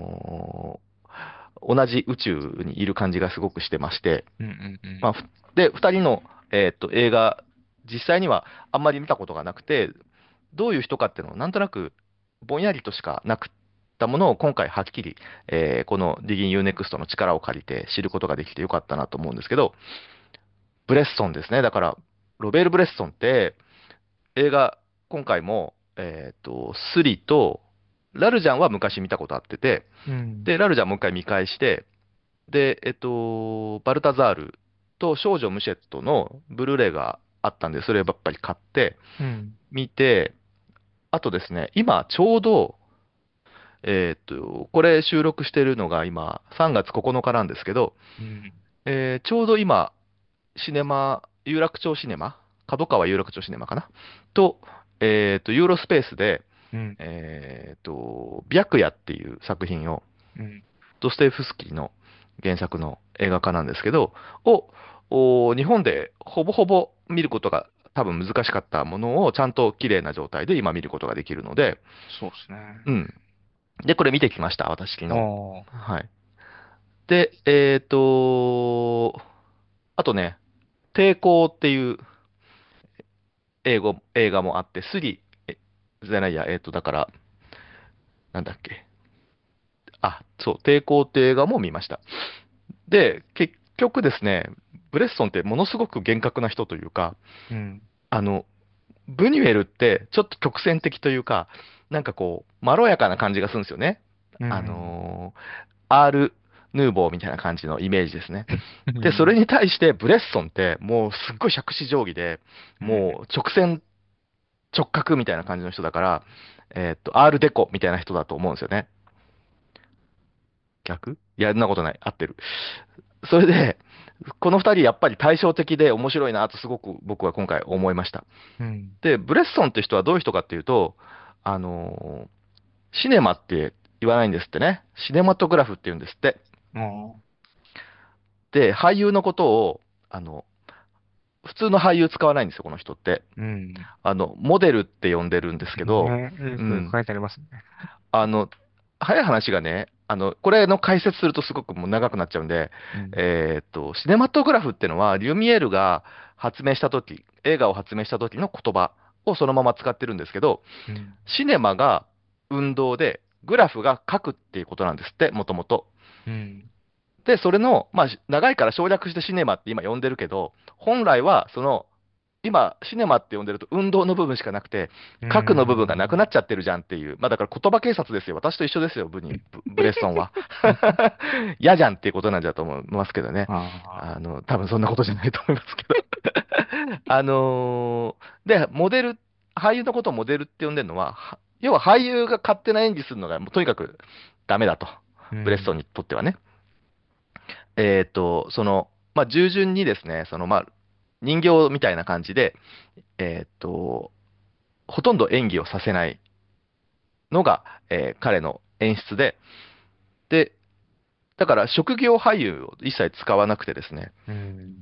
同じ宇宙にいる感じがすごくしてまして、 うん。うん。 まあ、で、二人の、映画、実際にはあんまり見たことがなくて、どういう人かっていうのをなんとなくぼんやりとしかなくったものを今回はっきり、この Digging Unext の力を借りて知ることができてよかったなと思うんですけど、ブレッソンですね。だから、ロベール・ブレッソンって映画、今回も、スリと、ラルジャンは昔見たことあってて、 うん。 で、ラルジャンもう一回見返して、で、バルタザールと少女ムシェットのブルーレイがあったんで、そればっかり買って、 うん。 見て、あとですね、今ちょうど、 これ収録してるのが今3月9日なんですけど、 うん。 ちょうど今、有楽町シネマ、角川有楽町シネマかなと、ユーロスペースで、 うん。 白夜っていう作品を、 うん。 ドストエフスキーの原作の映画化なんですけど、日本でほぼほぼ見ることが多分難しかったものをちゃんと綺麗な状態で今見ることができるので、 そうですね。 うん。で、これ見てきました、私昨日。 ああ。 はい。で、あとね、抵抗っていう映画もあって、じゃないや、だから、なんだっけ。あ、そう、抵抗って映画も見ました。で、結局ですね、ブレッソンってものすごく厳格な人というか、 うん。 あの、ブニュエルってちょっと曲線的というか、なんかこう、まろやかな感じがするんですよね。 うん。 アール・ヌーボーみたいな感じのイメージですね。で、それうん。 に対してブレッソンってもうすっごい杓子定規で、 うん。 もう直線直角みたいな感じの人だから、アールデコみたいな人だと思うんですよね。逆いや、そんなことない。合ってる。それで、この二人やっぱり対照的で面白いなとすごく僕は今回思いました。 うん。 で、ブレッソンって人はどういう人かっていうと、あのシネマって言わないんですってね。シネマトグラフって言うんですって。 ああ。 で、俳優のことを、あの、普通の俳優使わないんですよ、この人って。 うん。 モデルって呼んでるんですけど、 ね、よくうん。 書いてありますね。 あの、早い話がね、これの解説するとすごくもう長くなっちゃうんで、 うん。 シネマトグラフってのは、リュミエールが発明したとき、映画を発明した時の言葉をそのまま使ってるんですけど、 うん。 シネマが運動で、グラフが書くっていうことなんですって、もともと。 うん。 で、それの、まあ、長いから省略してシネマって今呼んでるけど、本来は、今、シネマって呼んでると運動の部分しかなくて、 う核の部分がなくなん。 っちゃってるじゃんっていう。まあだから言葉警察ですよ。私と一緒ですよ、ブレッソンは。嫌じゃんっていうことなんだと思いますけどね。 ああ。 多分そんなことじゃないと思いますけど。で、俳優のことをモデルって呼んでるのは、要は俳優が勝手な演技するのがもうとにかくダメだと。 うん。 ブレッソンにとってはね。まあ、従順にですね、まあ、人形みたいな感じで、えーっと、ほとんど演技をさせないのが、彼の演出で、で、だから職業俳優を一切使わなくてですね、 うん。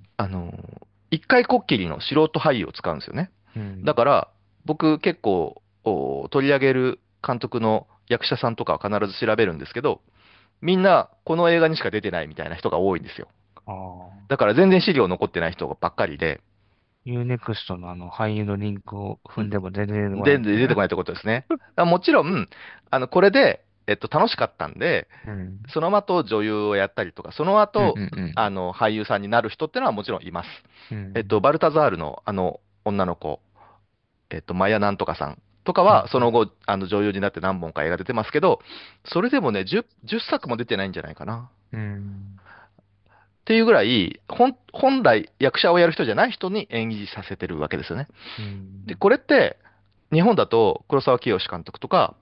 あの一回こっきりの素人俳優を使うんですよね。 うん。 だから、僕結構取り上げる監督の役者さんとかは必ず調べるんですけど、みんなこの映画にしか出てないみたいな人が多いんですよ。 ああ。 だから全然資料残ってない人ばっかりで、 ユーネクストの俳優のリンクを踏んでも全然出てこないで、 みたいな。 出てこないってことですね。もちろん、これで、楽しかったんで、 うん。 その後女優をやったりとか、そのうん後、 うん俳優さんになる人ってのはもちろんいます。 うん。うん。 バルタザールの女の子、マヤなんとかさんとかは、 うんうん。 その後、女優になって何本か映画出てますけど、それでもね、10作も出てないんじゃないかな。 うん。 っていうぐらい、本来役者をやる人じゃない人に演技させてるわけですよね。 うで、 ん。 これって、日本だと黒沢清監督とか、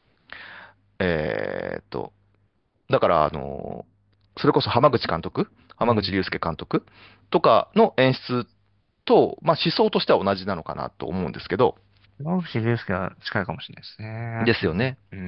えーっと、だから、それこそうん。 濱口竜介監督とかの演出と、まあ思想としては同じなのかなと思うんですけど、 山口竜介は近いかもしれないですね。 ですよね。 うん。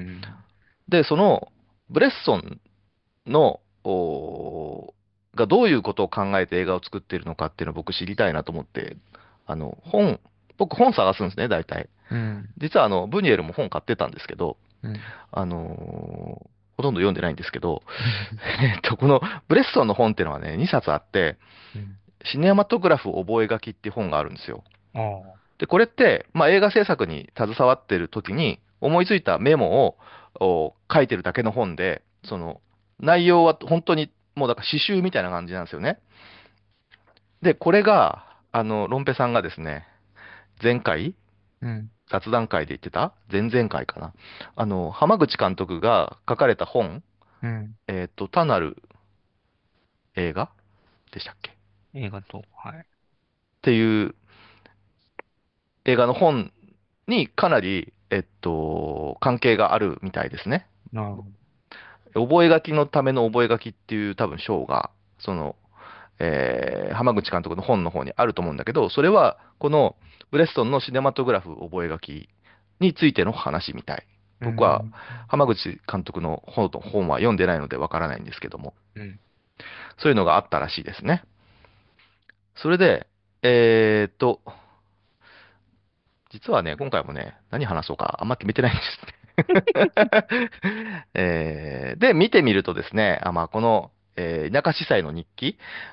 で、ブレッソンの、がどういうことを考えて映画を作っているのかっていうのを僕知りたいなと思って、あの、本、僕本探すんですね、大体。 うん。 実はブニエルも本買ってたんですけど、 うん。 ほとんど読んでないんですけど、このブレッソンの本っていうのはね、2冊あって、 うん。 シネマトグラフ覚書きっていう本があるんですよ。 ああ。 で、これって、まあ、映画制作に携わってる時に思いついたメモを書いてるだけの本で、内容は本当にもうだから詩集みたいな感じなんですよね。で、これが、ロンペさんがですね、前回、 うん。 雑談会で言ってた前々回かな。浜口監督が書かれた本、 うん。 単なる映画でしたっけっ映画と、はい。 ていう映画の本にかなり、関係があるみたいですね。 なるほど。 覚書のための覚書っていう多分章が、その、濱口監督の本の方にあると思うんだけど、それはこのブレストンのシネマトグラフ覚書についての話みたい。僕はうん。 濱口監督の本は読んでないのでわからないんですけども、 うん。 そういうのがあったらしいですね。それで、えーっと、実はね、今回もね、何話そうかあんま決めてないんですね。で、見てみるとですね、まあ、この、田舎司祭の日記、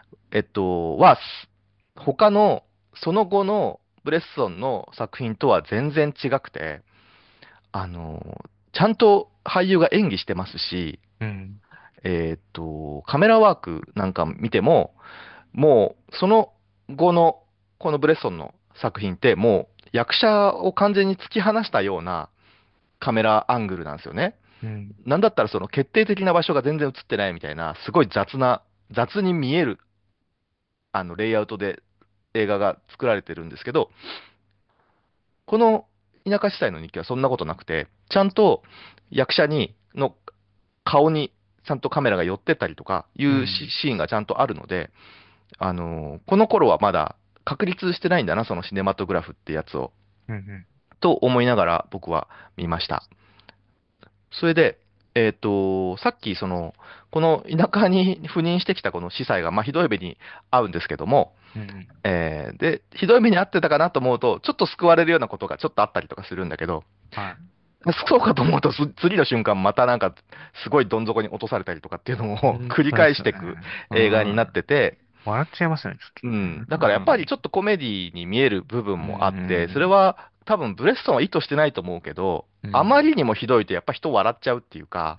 他の、その後のブレッソンの作品とは全然違くて、あの、ちゃんと俳優が演技してますし、 うん。 カメラワークなんか見ても、もう、その後の、このブレッソンの作品って、もう、役者を完全に突き放したようなカメラアングルなんですよね。 うん。 なんだったらその決定的な場所が全然映ってないみたいな、すごい雑に見えるレイアウトで映画が作られてるんですけど、この田舎地帯の日記はそんなことなくて、ちゃんと役者の顔にちゃんとカメラが寄ってったりとかいううん。 シーンがちゃんとあるので、この頃はまだ確立してないんだな、そのシネマトグラフってやつを、 うん。 と思いながら僕は見ました。それで、さっきこの田舎に赴任してきたこの司祭が、まあ、ひどい目に遭うんですけども、 うん。 で、ひどい目に遭ってたかなと思うと、ちょっと救われるようなことがちょっとあったりとかするんだけど、 はそうかと思うと、次の瞬間、またなんか、すごいどん底に落とされたりとかっていうのをい。本繰り当ですよね。 返していくう映画になっん。 てて、 笑っちゃいますよね、ちょっうん。だと。うからやっぱりん。 ちょっとコメディに見える部分うもあって、それん。 は多分ブレストンは意図してないと思うけど、 うん。 あまりにもひどいとやっぱ人笑っちゃうっていうか、 うん。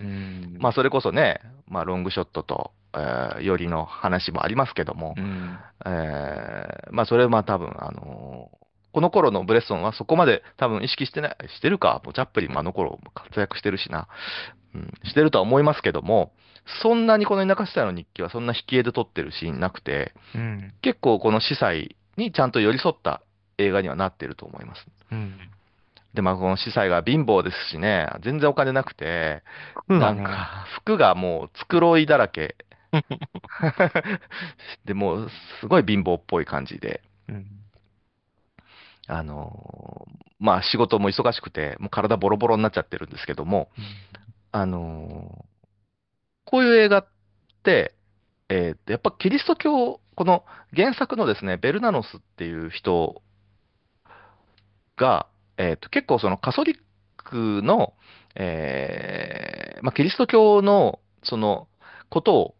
まあそれこそね、まあロングショットと、よりの話もありますけども、 うん。 まあそれはまあ多分、この頃のブレストンはそこまで多分意識してない、してるか、もうチャップリンもあの頃活躍してるしな、うん、してるとは思いますけども、そんなにこの田舎時代の日記はそんな引き絵で撮ってるシーンなくて、 うん。 結構この司祭にちゃんと寄り添った映画にはなってると思います。 うん。 で、まあこの司祭が貧乏ですしね、全然お金なくて、なん服がね。 か服がもう繕いだらけで、もうすごい貧乏っぽい感じで、 うん。 まあ仕事も忙しくて、もう体ボロボロになっちゃってるんですけども、 うん。 あのこういう映画って、やっぱキリスト教、この原作のですね、ベルナノスっていう人が、結構そのカソリックの、まあ、キリスト教のそのことを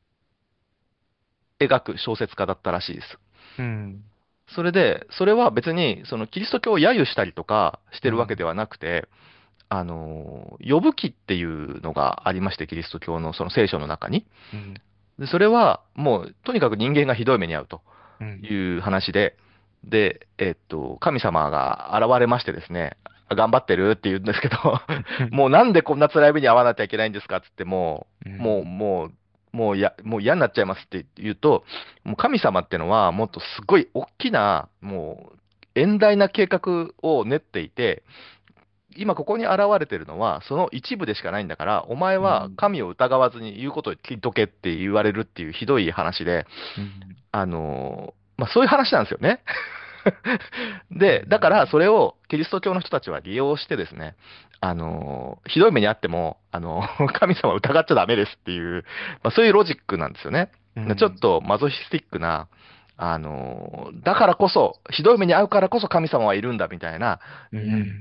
描く小説家だったらしいです。 うん。 それで、それは別にそのキリスト教を揶揄したりとかしてるわけではなくて、呼ぶ記っていうのがありまして、キリスト教のその聖書の中に。 うん。 で、それはもうとにかく人間がひどい目に遭うとうん。 いう話で、で、神様が現れましてですね、頑張ってるって言うんですけど、もうなんでこんな辛い目に遭わなきゃいけないんですかっつってうん。 もう嫌になっちゃいますって言うと、もう神様ってのはもっとすごい大きな、もう遠大な計画を練っていて、今ここに現れてるのはその一部でしかないんだから、お前はうん。 神を疑わずに言うことを聞いとけって言われるっていうひどい話で、 うん。 まあそういう話なんですよね。で、だからそれをキリスト教の人たちは利用してですね、ひどい目にあっても、神様を疑っちゃダメですっていう、まあ、そういうロジックなんですよね。ちょっうん。 とマゾヒスティックな、だからこそ、ひどい目に遭うからこそ神様はいるんだみたいな、 うん。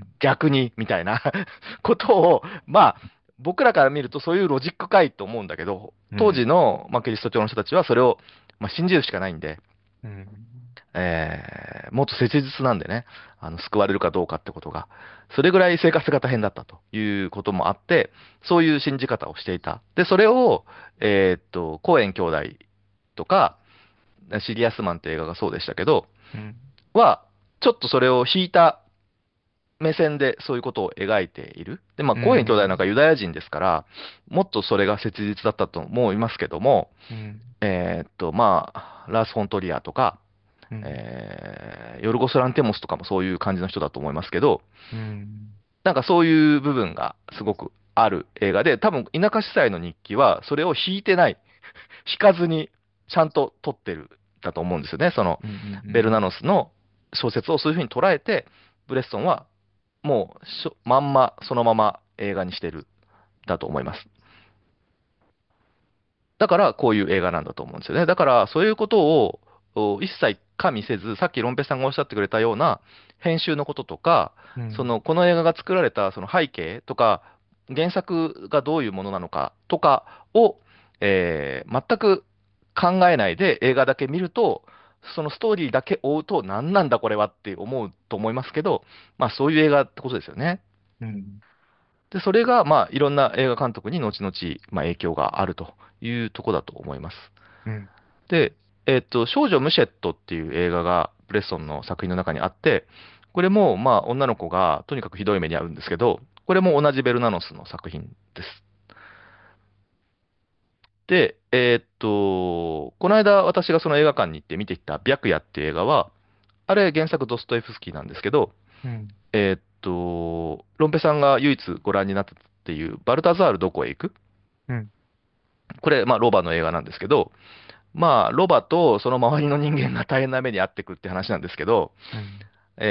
逆にみたいなことを、まあ、僕らから見るとそういうロジックかいと思うんだけど、当時の、まあ、キリスト教の人たちはそれを、まあ、信じるしかないんで、 うん。 もっと切実なんでね、救われるかどうかってことが、それぐらい生活が大変だったということもあって、そういう信じ方をしていた。で、それを、コーエン兄弟とか、シリアスマンって映画がそうでしたけど、 うん。 は、ちょっとそれを引いた目線でそういうことを描いている。で、まあ、 うコーエン兄弟なんん。 かユダヤ人ですから、もっとそれが切実だったと思いますけども、 うん。 まあ、ラース・フォントリアーとか、 うん。 ヨルゴス・ランテモスとかもそういう感じの人だと思いますけど、 うん。 なんかそういう部分がすごくある映画で、多分、田舎司祭の日記は、それを引いてない、引かずに、ちゃんと撮ってる、だと思うんですよね。その、 うんうんうん。 ベルナノスの小説をそういうふうに捉えて、ブレッソンは、もうまんま、そのまま映画にしてる、だと思います。だから、こういう映画なんだと思うんですよね。だから、そういうことを一切加味せず、さっきロンペさんがおっしゃってくれたような編集のこととか、 うん。 その、この映画が作られたその背景とか、原作がどういうものなのかとかを、全く考えないで映画だけ見ると、そのストーリーだけ追うと、何なんだこれはって思うと思いますけど、まあそういう映画ってことですよね。 うん。 で、それが、まあ、いろんな映画監督に後々、まあ、影響があるというところだと思います。 うん。 で、少女ムシェットっていう映画がブレッソンの作品の中にあって、これも、まあ、女の子がとにかくひどい目に遭うんですけど、これも同じベルナノスの作品です。で、この間私がその映画館に行って見てきた白夜っていう映画は、あれ原作ドストエフスキーなんですけど、 うん。 ロンペさんが唯一ご覧になったっていうバルタザールどこへ行く、 うん。 これ、まあ、ロバの映画なんですけど、まあ、ロバとその周りの人間が大変な目に遭ってくって話なんですけど、 うん。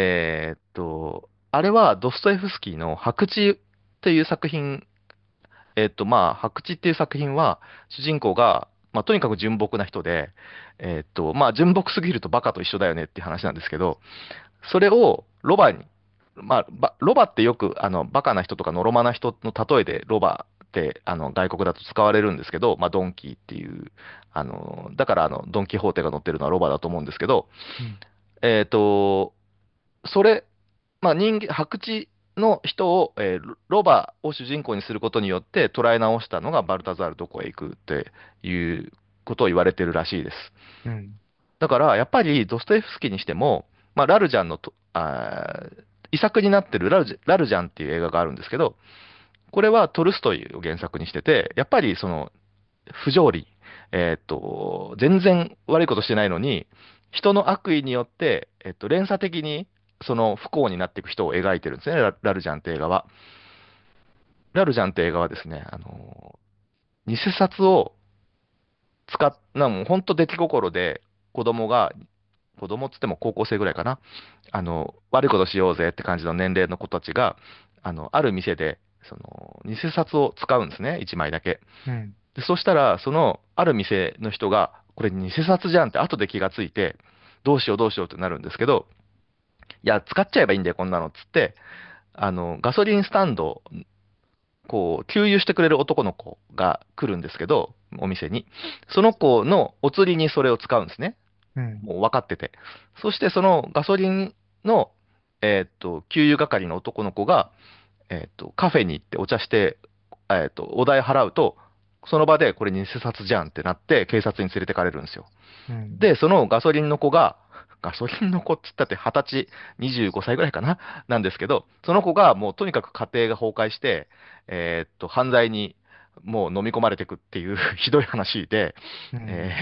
あれはドストエフスキーの白地っていう作品、まあ、白地っていう作品は、主人公が、まあ、とにかく純朴な人で、まあ、純朴すぎるとバカと一緒だよねっていう話なんですけど、それをロバに、まあ、ロバってよく、バカな人とかのろまな人の例えでロバって、外国だと使われるんですけど、まあ、ドンキーっていう、だから、ドンキホーテが乗ってるのはロバだと思うんですけど、 うん。 えっと、それ、まあ、白地の人を、ロバを主人公にすることによって捉え直したのがバルタザールどこへ行くっていうことを言われてるらしいです。 うん。 だから、やっぱりドストエフスキーにしても、まあ、ラルジャンの遺作になってるラルジャンっていう映画があるんですけど、これはトルストイを原作にしてて、やっぱりその不条理、全然悪いことしてないのに、人の悪意によって、連鎖的にその不幸になっていく人を描いてるんですね、ラルジャンって映画は。ラルジャンって映画はですね、偽札をもう本当出来心で子供が、子供っつっても高校生ぐらいかな、悪いことしようぜって感じの年齢の子たちが、ある店で、その、偽札を使うんですね、1枚だけ。 うん。 で、そしたら、その、ある店の人が、これ偽札じゃんって後で気がついて、どうしようどうしようってなるんですけど、いや、使っちゃえばいいんだよ、こんなのっつって、ガソリンスタンド、こう、給油してくれる男の子が来るんですけど、お店に。その子のお釣りにそれを使うんですね。 うん。 もう分かってて。そしてそのガソリンの、給油係の男の子が、カフェに行ってお茶して、お代払うと、その場でこれ偽札じゃんってなって警察に連れてかれるんですよ。 うん。 で、そのガソリンの子が、ガソリンの子っつったって20歳、25歳ぐらいかななんですけど、その子がもうとにかく家庭が崩壊して、犯罪にもう飲み込まれていくっていうひどい話で、 うん。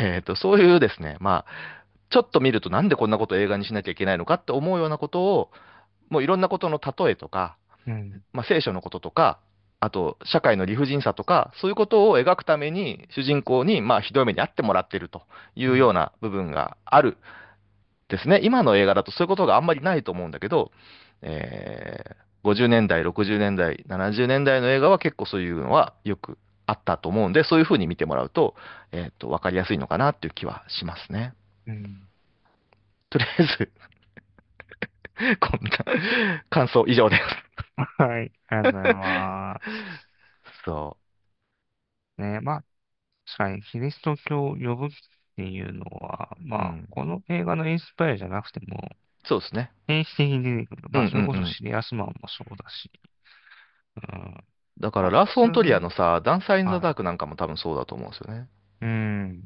そういうですね、まあ、ちょっと見るとなんでこんなことを映画にしなきゃいけないのかって思うようなことを、もういろんなことの例えとか、 うん。 まあ、聖書のこととか、あと社会の理不尽さとか、そういうことを描くために主人公にまあひどい目に遭ってもらっているというん。 うような部分があるですね。今の映画だとそういうことがあんまりないと思うんだけど、50年代、60年代、70年代の映画は結構そういうのはよくあったと思うんで、そういうふうに見てもらうと、わかりやすいのかなっていう気はしますね。 うん。 とりあえずこんな感想以上です。 はい。ありがとうございます。 そね、まあ、確かにキリスト教を呼ぶっていうのは、 う。うまあ、 ん。 この映画のインスパイアじゃなくても、 そうですね。 定期的に出てくる。 うんまあ、それこそうんシリアスマンもそうだし、うん。 だから、 まあ、 ラース・フォントリア普通、 のさ、ダンサー・イン・ザ・はい。 ダークなんかも多分そうだと思うんですよね。 うん。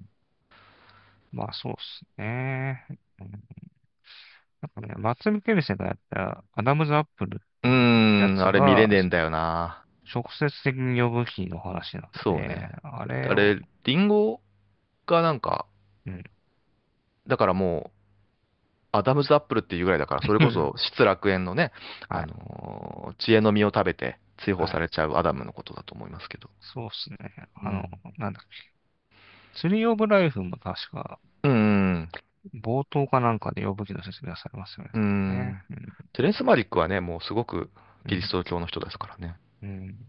まあ、そうっすね。うん、なんかね、マツミケルセがやったアダムズ・アップルっうーていうやん、あれ見れつが、 ねえんだよな。 直接的に呼ぶ日の話なんで、 そうね。 あれを、 あれ、リンゴがなんか、 うん。 だからもう、アダムズ・アップルっていうぐらいだから、それこそ失楽園のね、 はい。 知恵の実を食べて追放はい。 されちゃうアダムのことだと思いますけど。 そうっすね。 うん。 なんだっけ。ツリーオブライフも確か、 うん。 冒頭かなんかで呼ぶ記の説明がされますよね。 うね。 ん。テレンス・マリックはね、もうすごくキリスうん。 ト教の人ですからね。 うん。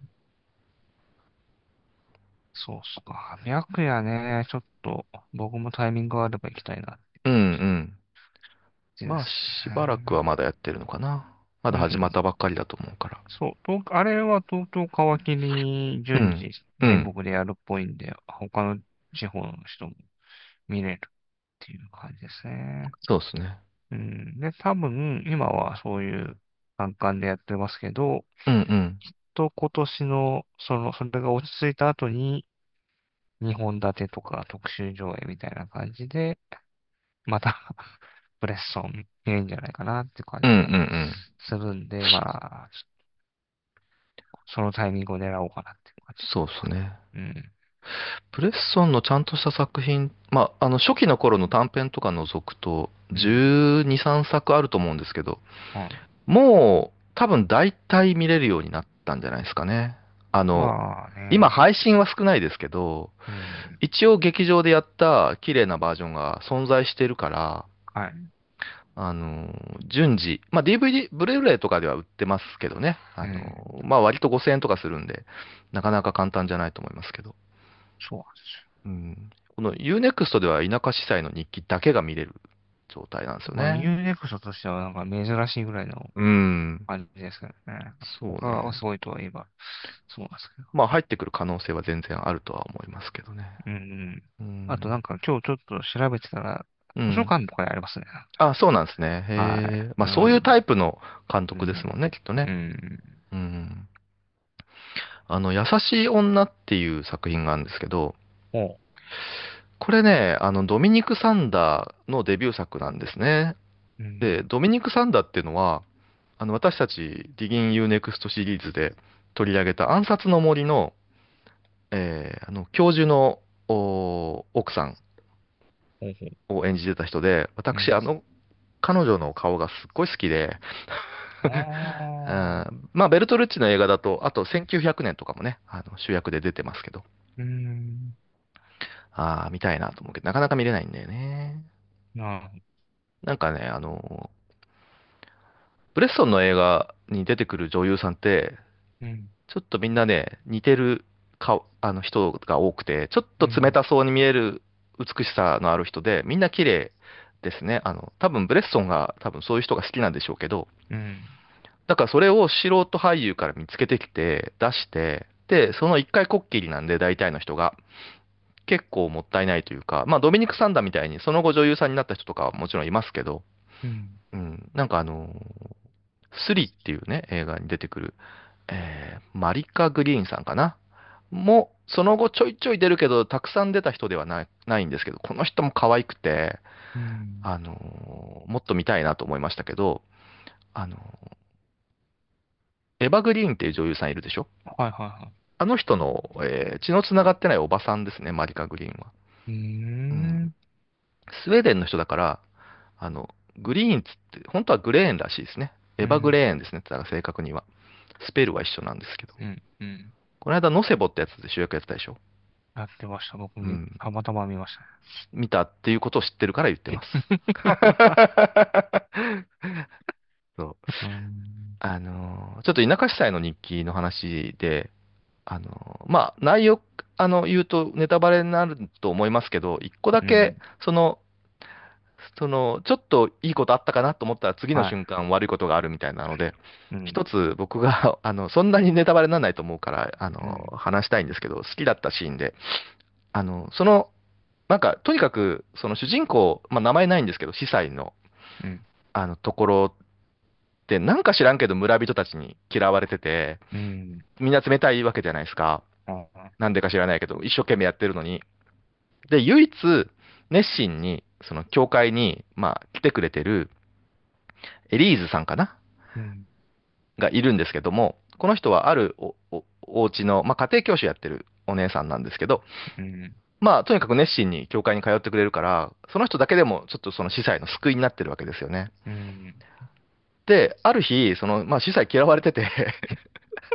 そうっすか。白夜ね、ちょっと、僕もタイミングがあれば行きたいなってうんう感じん。まあ、 ですしばらくはね。 まだやってるのかな。まだ始まっうんうん。 たばっかりだと思うから。 そう、あれは東京皮切りうん。 順次うん。 全国でやるっぽいんで、他の地方の人も見れるっていう感じですね。 そうですね。 うん。で、多分、今はそういう単館でやってますけど、 うんうん。 今年の、それが落ち着いた後に、2本立てとか特集上映みたいな感じで、またブレッソン見れるんじゃないかなっていう感うんうんうじがん。 するんで、まあ、そのタイミングを狙おうかなっていう感じ。 そうですね。 うん。 ブレッソンのちゃんとした作品、まあ、初期の頃の短編とか除くと、 うん。 12、3作あると思うんですけど、 はい。 もう多分大体見れるようになったんじゃないですかね。 まあ今ね。 配信は少ないですけど、 うん。 一応劇場でやった綺麗なバージョンが存在してるから、 はい。 順次、まあ DVD、ブルーレイとかでは売ってますけどね。 うん。 まあ割と5000円とかするんで、なかなか簡単じゃないと思いますけど。 そうなんですうん。この Unext では田舎司祭の日記だけが見れる状態なんですよよ。まあ、 ね。 UNEXT としてはなんか珍しいぐらいのうん。 感じですけどね。他がそうね。 すごいとは言えば、そうなんですけど。 まあ入ってくる可能性は全然あるとは思いますけどね。 うん。 うん。 あとなんか今日ちょっと調べてたら、図書うん。 館とかにありますね。 あ、そうなんですね。へはえ。 い。 まあそういうタうん。 イプの監督ですうん。 もんね、きっとね。 うん。 うん。優しい女っていう作品があるんですけど、 おう。 これね、ドミニク・サンダーのデビュー作なんですね。 うん。 で、ドミニク・サンダーっていうのは、私たちディギン・ユーネクストシリーズで取り上げた暗殺の森の、教授の奥さんほうほう。 を演じてた人で、私、 うん。 彼女の顔がすっごい好きで、うああ。 ん、まあ、ベルトルッチの映画だと、あと1900年とかもね、主役で出てますけど、 うん。 ああ、見たいなと思うけど、なかなか見れないんだよね。 なるほど。 なんかね、ブレッソンの映画に出てくる女優さんって、 うん。 ちょっとみんなね、似てる顔、人が多くて、ちょっと冷うん。 たそうに見える美しさのある人で、みんな綺麗ですね。多分ブレッソンが多分そういう人が好きなんでしょうけど、 うん。 だからそれを素人俳優から見つけてきて、出して、で、その一回こっきりなんで、大体の人が。結構もったいないというか、まあ、ドミニク・サンダーみたいに、その後女優さんになった人とかはもちろんいますけど、 うん。 うん、なんかスリっていうね、映画に出てくる、マリカ・グリーンさんかなも、その後ちょいちょい出るけど、たくさん出た人ではないんですけど、この人も可愛くて、 うん。 もっと見たいなと思いましたけど、あのエヴァ・グリーンっていう女優さんいるでしょ？ はいはいはあの人の、血のつながってないおばさんですね、マリカ・グリーンは。 い。うーうん。 ん。 スウェーデンの人だから、グリーンつって、本当はグレーンらしいですね。エヴァグうん。 レーンですね、だから正確には。スペルは一緒なんですけど。 うん。うん。 この間、ノセボってやつで主役やってたでしょ？ やってました。僕も、 うん。 たまたま見ましたね。 見たっていうことを知ってるから言ってます。そう。 うーん。 ちょっと田舎司祭の日記の話で、まあ、内容、言うとネタバレになると思いますけど、一個だけ、 うん。 ちょっといいことあったかなと思ったら次のはい。 瞬間悪いことがあるみたいなので、 うん。 一つ僕が、そんなにネタバレにならないと思うから、 うん。 話したいんですけど、好きだったシーンで、なんか、とにかく、その主人公、まあ、名前ないんですけど、司祭の、 うん。 ところって、なんか知らんけど村人たちに嫌われてて、 うん。 みんな冷たいわけじゃないですか。 ああ。 なんでか知らないけど、一生懸命やってるのに。で、唯一、熱心に、その教会に、まあ、来てくれてる、エリーズさんかなうん。 がいるんですけども、この人はあるお家の、まあ、家庭教師やってるお姉さんなんですけど、 うん。 まあ、とにかく熱心に教会に通ってくれるから、その人だけでもちょっとその司祭の救いになってるわけですよね。 うん。 で、ある日、まあ、司祭嫌われてて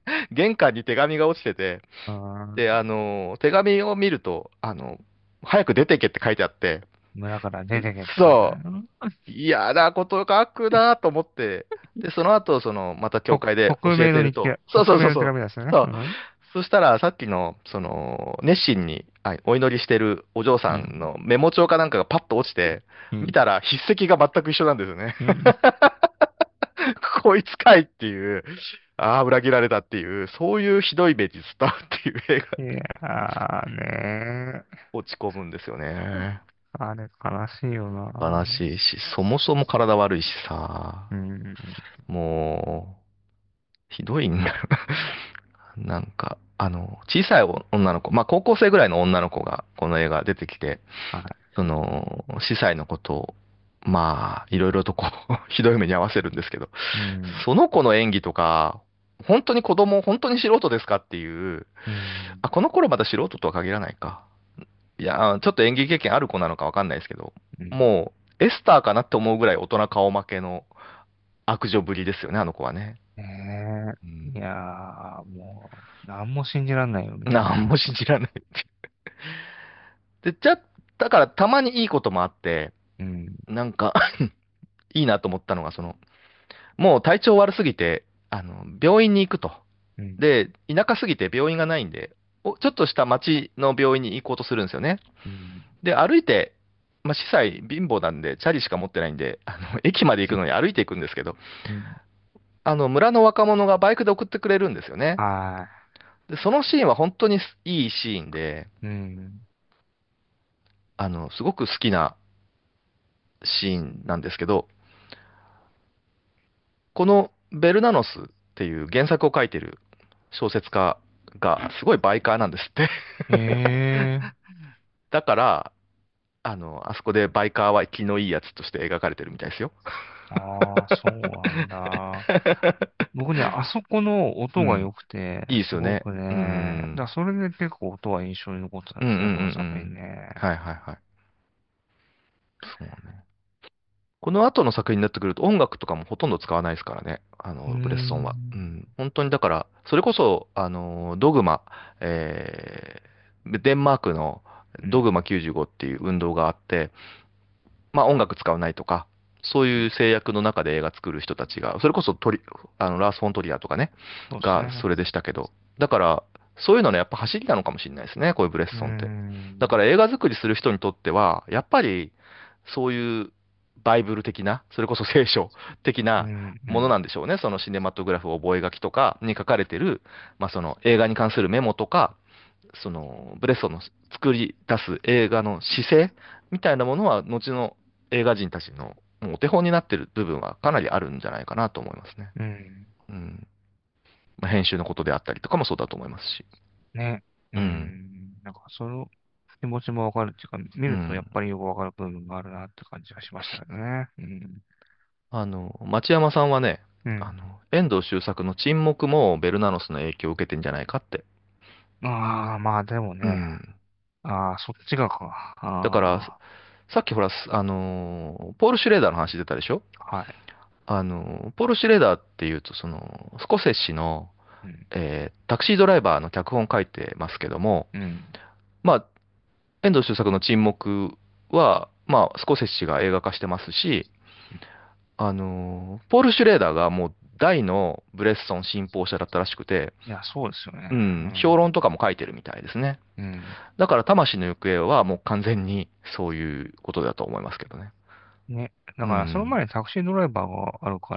玄関に手紙が落ちてて、 あで、 ー、 手紙を見ると、早く出てけって書いてあって、 村から出てけって書いてあそるの。 う、嫌なこと書くなと思って、で、その後、また教会で教匿え名の日記、 てると、そうそう匿名の手そうそう、 紙ですね。 そう、 うん。 そしたらさっきの、熱心にお祈りしてるお嬢さんうん。 のメモ帳かなんかがパッと落ちて、 うん。 見たら筆跡が全く一緒なんですよね。 うん。 こいつかいっていう、ああ、裏切られたっていう、そういうひどい目に伝わるっていう映画、 いやーね落ち込むんですよね。 ー。あれ悲しいよ悲な。 しいし、そもそも体悪いしさ、 うん。 もう、ひどいんだよ。なんか、小さい女の子、まあ高校生ぐらいの女の子がこの映画出てきて、 はい。 司祭のことを、まあ、いろいろとこう、ひどい目に遭わせるんですけど、 うん。 その子の演技とか、本当に本当に素人ですかっていう、 うん。 あ、この頃まだ素人とは限らないか。いや、ちょっと演技経験ある子なのかわかんないですけど、 うん。 もう、エスターかなって思うぐらい大人顔負けの悪女ぶりですよね、あの子はね。 ねえ。いうん。 やー、もう、なんも信じらんないよね。 なんも信じられない。で、だからたまにいいこともあって、 うん。 なんかいいなと思ったのが、もう体調悪すぎて、病院に行くと。 うん。 で、田舎すぎて病院がないんで、ちょっとした町の病院に行こうとするんですよね。 うん。 で、歩いて、まあ、司祭貧乏なんで、チャリしか持ってないんで、駅まで行くのに歩いていくんですけど、 うん。 村の若者がバイクで送ってくれるんですよね。 はで、そのシーンは本当にいいシーンで、 い。うん。 すごく好きなシーンなんですけど、このベルナノスっていう原作を書いてる小説家がすごいバイカーなんですって。 ええー。 だから、あそこでバイカーは気のいいやつとして描かれてるみたいですよ。 ああ、そうなんだ。僕ね、あそこの音が良うん。 くて、 いいですよね。 すごくうね、だかん。 らそれで結構音は印象に残ってたんうんうんうんうですね、この作品ん。 ね。 はいはいはい。そうね。この後の作品になってくると音楽とかもほとんど使わないですからね。 うーブレッソンは。うん。 ん。本当にだから、それこそ、ドグマ、デンマークのうん。 ドグマ95っていう運動があって、まあ音楽使わないとか、そういう制約の中で映画作る人たちが、それこそラース・フォントリアーとかね、 そうですね。 がそれでしたけど、だから、そういうのね、やっぱ走りなのかもしれないですね、こういうブレッうーソンって。だかん。 ら映画作りする人にとっては、やっぱり、そういうバイブル的な、それこそ聖書的なうん。うものなん。 んでしょうね。そのシネマトグラフ覚書とかに書かれてる、まあその映画に関するメモとか、そのブレッソンの作り出す映画の姿勢みたいなものは、後の映画人たちのもうお手本になってる部分はかなりあるんじゃないかなと思いますね。 うん。 うん。まあ、編集のことであったりとかもそうだと思いますし。 ね。ううん。 ん。なんか、その気持ちもわかるっていうか、見るとやっうん。 ぱりよくわかる部分があるなって感じがしましたよね。うん。 町山さんはね、 うん。 遠藤周作の沈黙もベルナノスの影響を受けてんじゃないかって。 ああ、まあでもね。 うん。 ああ、そっちがか。 だから、 あさっきほら、ポール・シュレーダーの話出たでしょ？ あ、はい。 ポール・シュレーダーっていうと、スコセッシの、 うん。 タクシードライバーの脚本書いてますけども、 うん。 まあ、遠藤周作の沈黙は、まあ、スコセッシが映画化してますし、ポール・シュレーダーがもう大のブレッソン信奉者だったらしくて、 いや、そうですよね。ううん、評ん。 論とかも書いてるみたいですね。 うん。 だから、魂の行方はもう完全にそういうことだと思いますけどね。 ね。だうから、そのん、 前にタクシードライバーがあるから、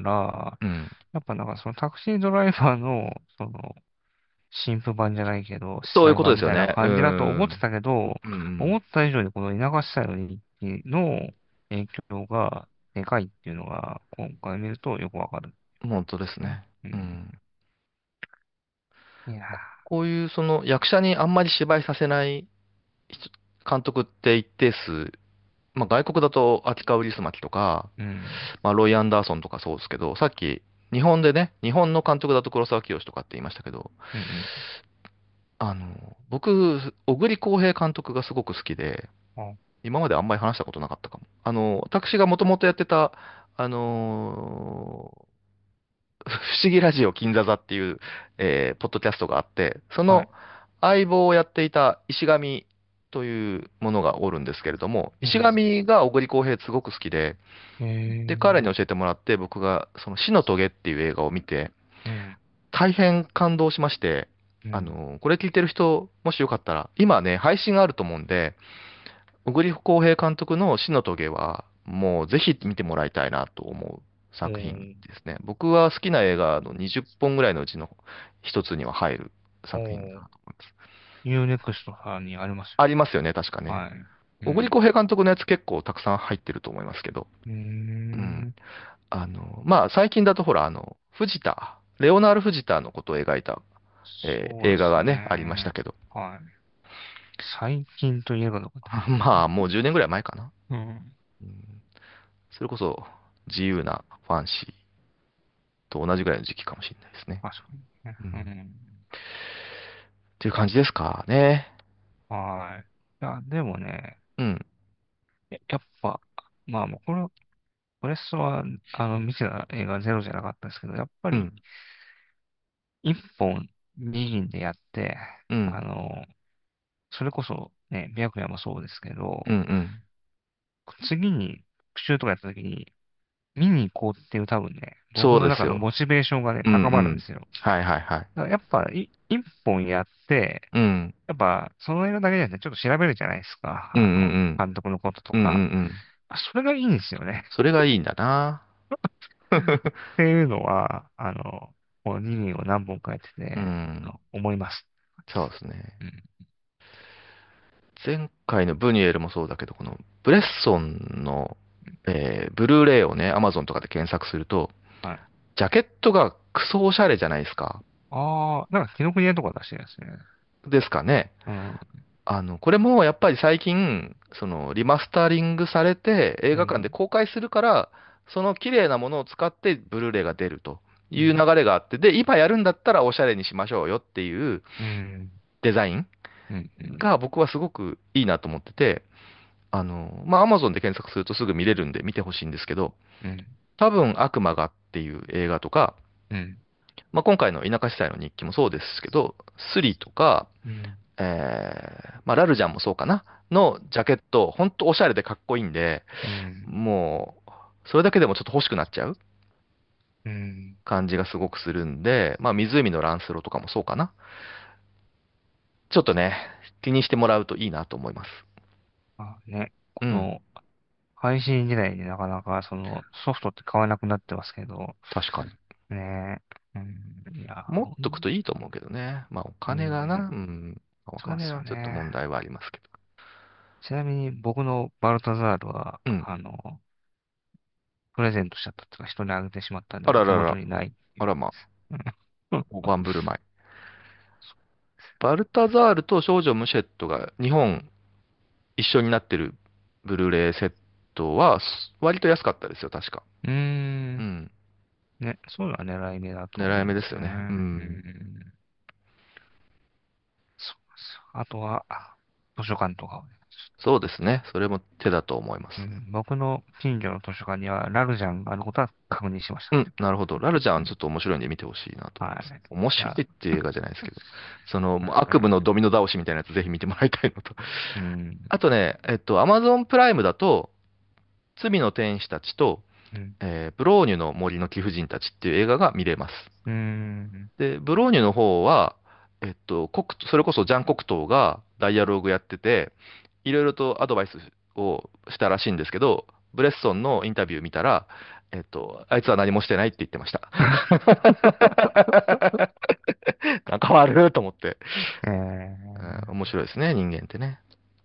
うん。 やっぱなんかそのタクシードライバーの、その、新婦版じゃないけど、司そういうこと祭版みたいなですよね。う感じだと思ってん、 たけど、 うん、 思った以上にこの田舎司祭の日記の影響がでかいっていうのが、今回見るとよくわかる本当ですね。 ね。 うん。 うん。 いやこういうその役者にあんまり芝居させない人監督って一定数、まあ外国だと秋川ウリスマキとか、 ー、うん。 まあロイ・アンダーソンとかそうですけど、さっき日本でね、日本の監督だと黒沢清とかって言いましたけど、 うん。 僕、小栗浩平監督がすごく好きで、 うん。あ、 今まであんまり話したことなかったかも。私がもともとやってた、 不思議ラジオ金座座っていう、ポッドキャストがあって、そのはい。 相棒をやっていた石上というものがおるんですけれども、石うん。 上が小栗浩平すごく好きで、 えで、彼にー、 教えてもらって、僕がその死の棘っていう映画を見て、 うん。 大変感動しまして、 うん。 これ聞いてる人、もしよかったら、今ね、配信があると思うんで、小栗浩平監督の死の棘は、もうぜひ見てもらいたいなと思うう作品ん。 ですね。僕は好きな映画の20本ぐらいのうちの一つには入るお作品だなー、 と思います。 ユーネクストさんにありますよね。 ありますよね、確かね。 はい。う小栗ん。 浩平監督のやつ結構たくさん入ってると思いますけど、 うーうん。 ん。 まあ、最近だとほら、レオナール・フジターのことを描いた、 そうです映画がね、ありましたね。 けど、 はい。最近といえばどこだ。 まあ、もう10年ぐらい前かな。 うん。 うん、それこそ、自由なファンシーと同じぐらいの時期かもしれないですね。 確かにね。 うん。っうん。 ていう感じですかね。 はい。いや、でもね、 うん、 やっぱ、まあもうこれ、ブレストは、見てた映画ゼロじゃなかったですけど、やっぱり、 うん、 一本、二銀でやって、 うん、 あの、それこそね、白夜もそうですけど、 うん、うん。 次に、復習とかやった時に、見に行こうっていう多分ね、僕の中のそうですよ。 モチベーションがね、 うん、う高まるんでん。 すよ。 はいはいはい。 だからやっぱ、一本やって、 うん、 やっぱ、その映画だけじゃなくて、ちょっと調べるじゃないですか。 うん、うん、 監督のこととうん、うん、うん、うか。 ん。 それがいいんですよね。 それがいいんだな。 っていうのは、この2を何本かやってうて、 ん、 思います。 そうですね。 うん。 前回のブニュエルもそうだけど、このブレッソンの、ブルーレイをね、アマゾンとかで検索すると、 はい。 ジャケットがクソおしゃれじゃないですか。 ああ、なんか紀ノ国屋とか出してるんですね。 ですかね。 うん。 これもやっぱり最近、そのリマスタリングされて映画館でうん。 公開するから、その綺麗なものを使ってブルーレイが出るといううん。 流れがあって、で、今やるんだったらおしゃれにしましょうよっていううん。 デザインうん。うん。 が僕はすごくいいなと思ってて、まあ、Amazon で検索するとすぐ見れるんで見てほしいんですけど、 うん。 多分悪魔がっていう映画とか、 うん。 まあ、今回の田舎地帯の日記もそうですけど、スリとか、 うん。 まあ、ラルジャンもそうかなのジャケット、ほんとおしゃれでかっこいいんで、 うん。 もう、それだけでもちょっと欲しくなっちゃううん。 感じがすごくするんで、まあ、湖のランスロとかもそうかな。ちょっとね、気にしてもらうといいなと思います。 まあね、こうん、 の配信時代になかなかそのソフトって買わなくなってますけど、 確かに。 ね、うん、いや、 持っとくといいと思うけどね。まあ、おう金がな、うん、 ん、おそうですよ金はちょっと問ね。 題はありますけど。 ちなみに僕のバルタザールは、 うん。 プレゼントしちゃったっていうか人にあげてしまったんで、もう手あららら、 元にないっていう。 あらま、 うん。 大盤振る舞い。バルタザールと少女ムシェットが日本一緒になってるブルーレイセットは割と安かったですよ、確か。 うーん。 うん。 ね、そういうのは狙い目だと狙い思うんですよね。 目ですよね。ううん。 ん。そうですよ。あとは、図書館とかをね、 そうですね。それも手だと思います。 うん、僕の近所の図書館にはラルジャンがあることは確認しました。 うん、なるほど。ラルジャうん。 ンちょっと面白いんで見てほしいなと思います。 はい。 面いや、 白いっていう映画じゃないですけど、もううん。 悪夢のドミノ倒しみたいなやつぜひ見てもらいたいのと。 うん。 あとね、アマゾンプライムだと、罪の天使たちと、 うん。 ブローニュの森の貴婦人たちっていう映画が見れます。 うん。 で、ブローニュの方は、それこそジャン・コクトーがダイアログやってて、いろいろとアドバイスをしたらしいんですけど、ブレッソンのインタビュー見たら、あいつは何もしてないって言ってました。なんか悪いと思って、面白いですね、人間ってね。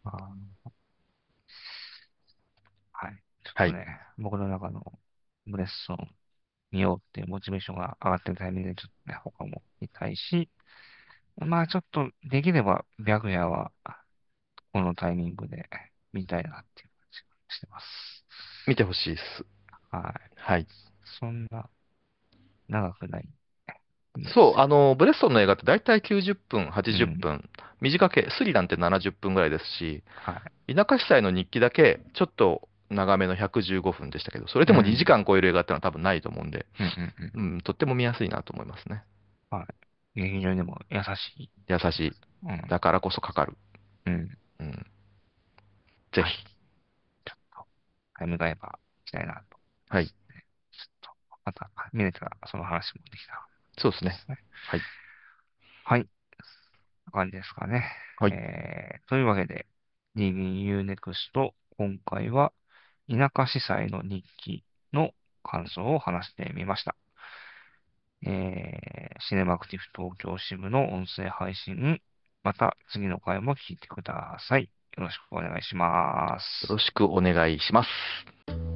はい。ちょっはい。 とね、僕の中のブレッソン見ようっていうモチベーションが上がってるタイミングで、ちょっとね、他も見たいし、まあちょっとできれば白夜はこのタイミングで見たいなっていう感じがしてます。 見てほしいです。 はい。 はい。 そんな長くないんでそう、 すよ。 ブレッソンの映画って大体90分、80 うん。 分。短け、スリなんて70分ぐらいですし、 はい。 田舎地帯の日記だけ、ちょっと長めの115分でしたけど、それでも2 うん。 時間超える映画ってのは多分ないと思うんで、 うんうんうん。 とっても見やすいなと思いますね。 はい。劇場でも優しい。 優しい。 うん。 だからこそかかる。 うん。 うん。ぜはい。 ひ。 ちょっと、タイムダイバー行きたいなと。 はい。 ちょっと、また見れたらその話もできたらそうですね。 ですね。 はい。 はい。こんな感じですかね。 はい。 というわけで、DBU-NEXT、今回は、田舎司祭の日記の感想を話してみました。シネマクティブ東京支部の音声配信、また次の回も聞いてください。よろしくお願いします。 よろしくお願いします。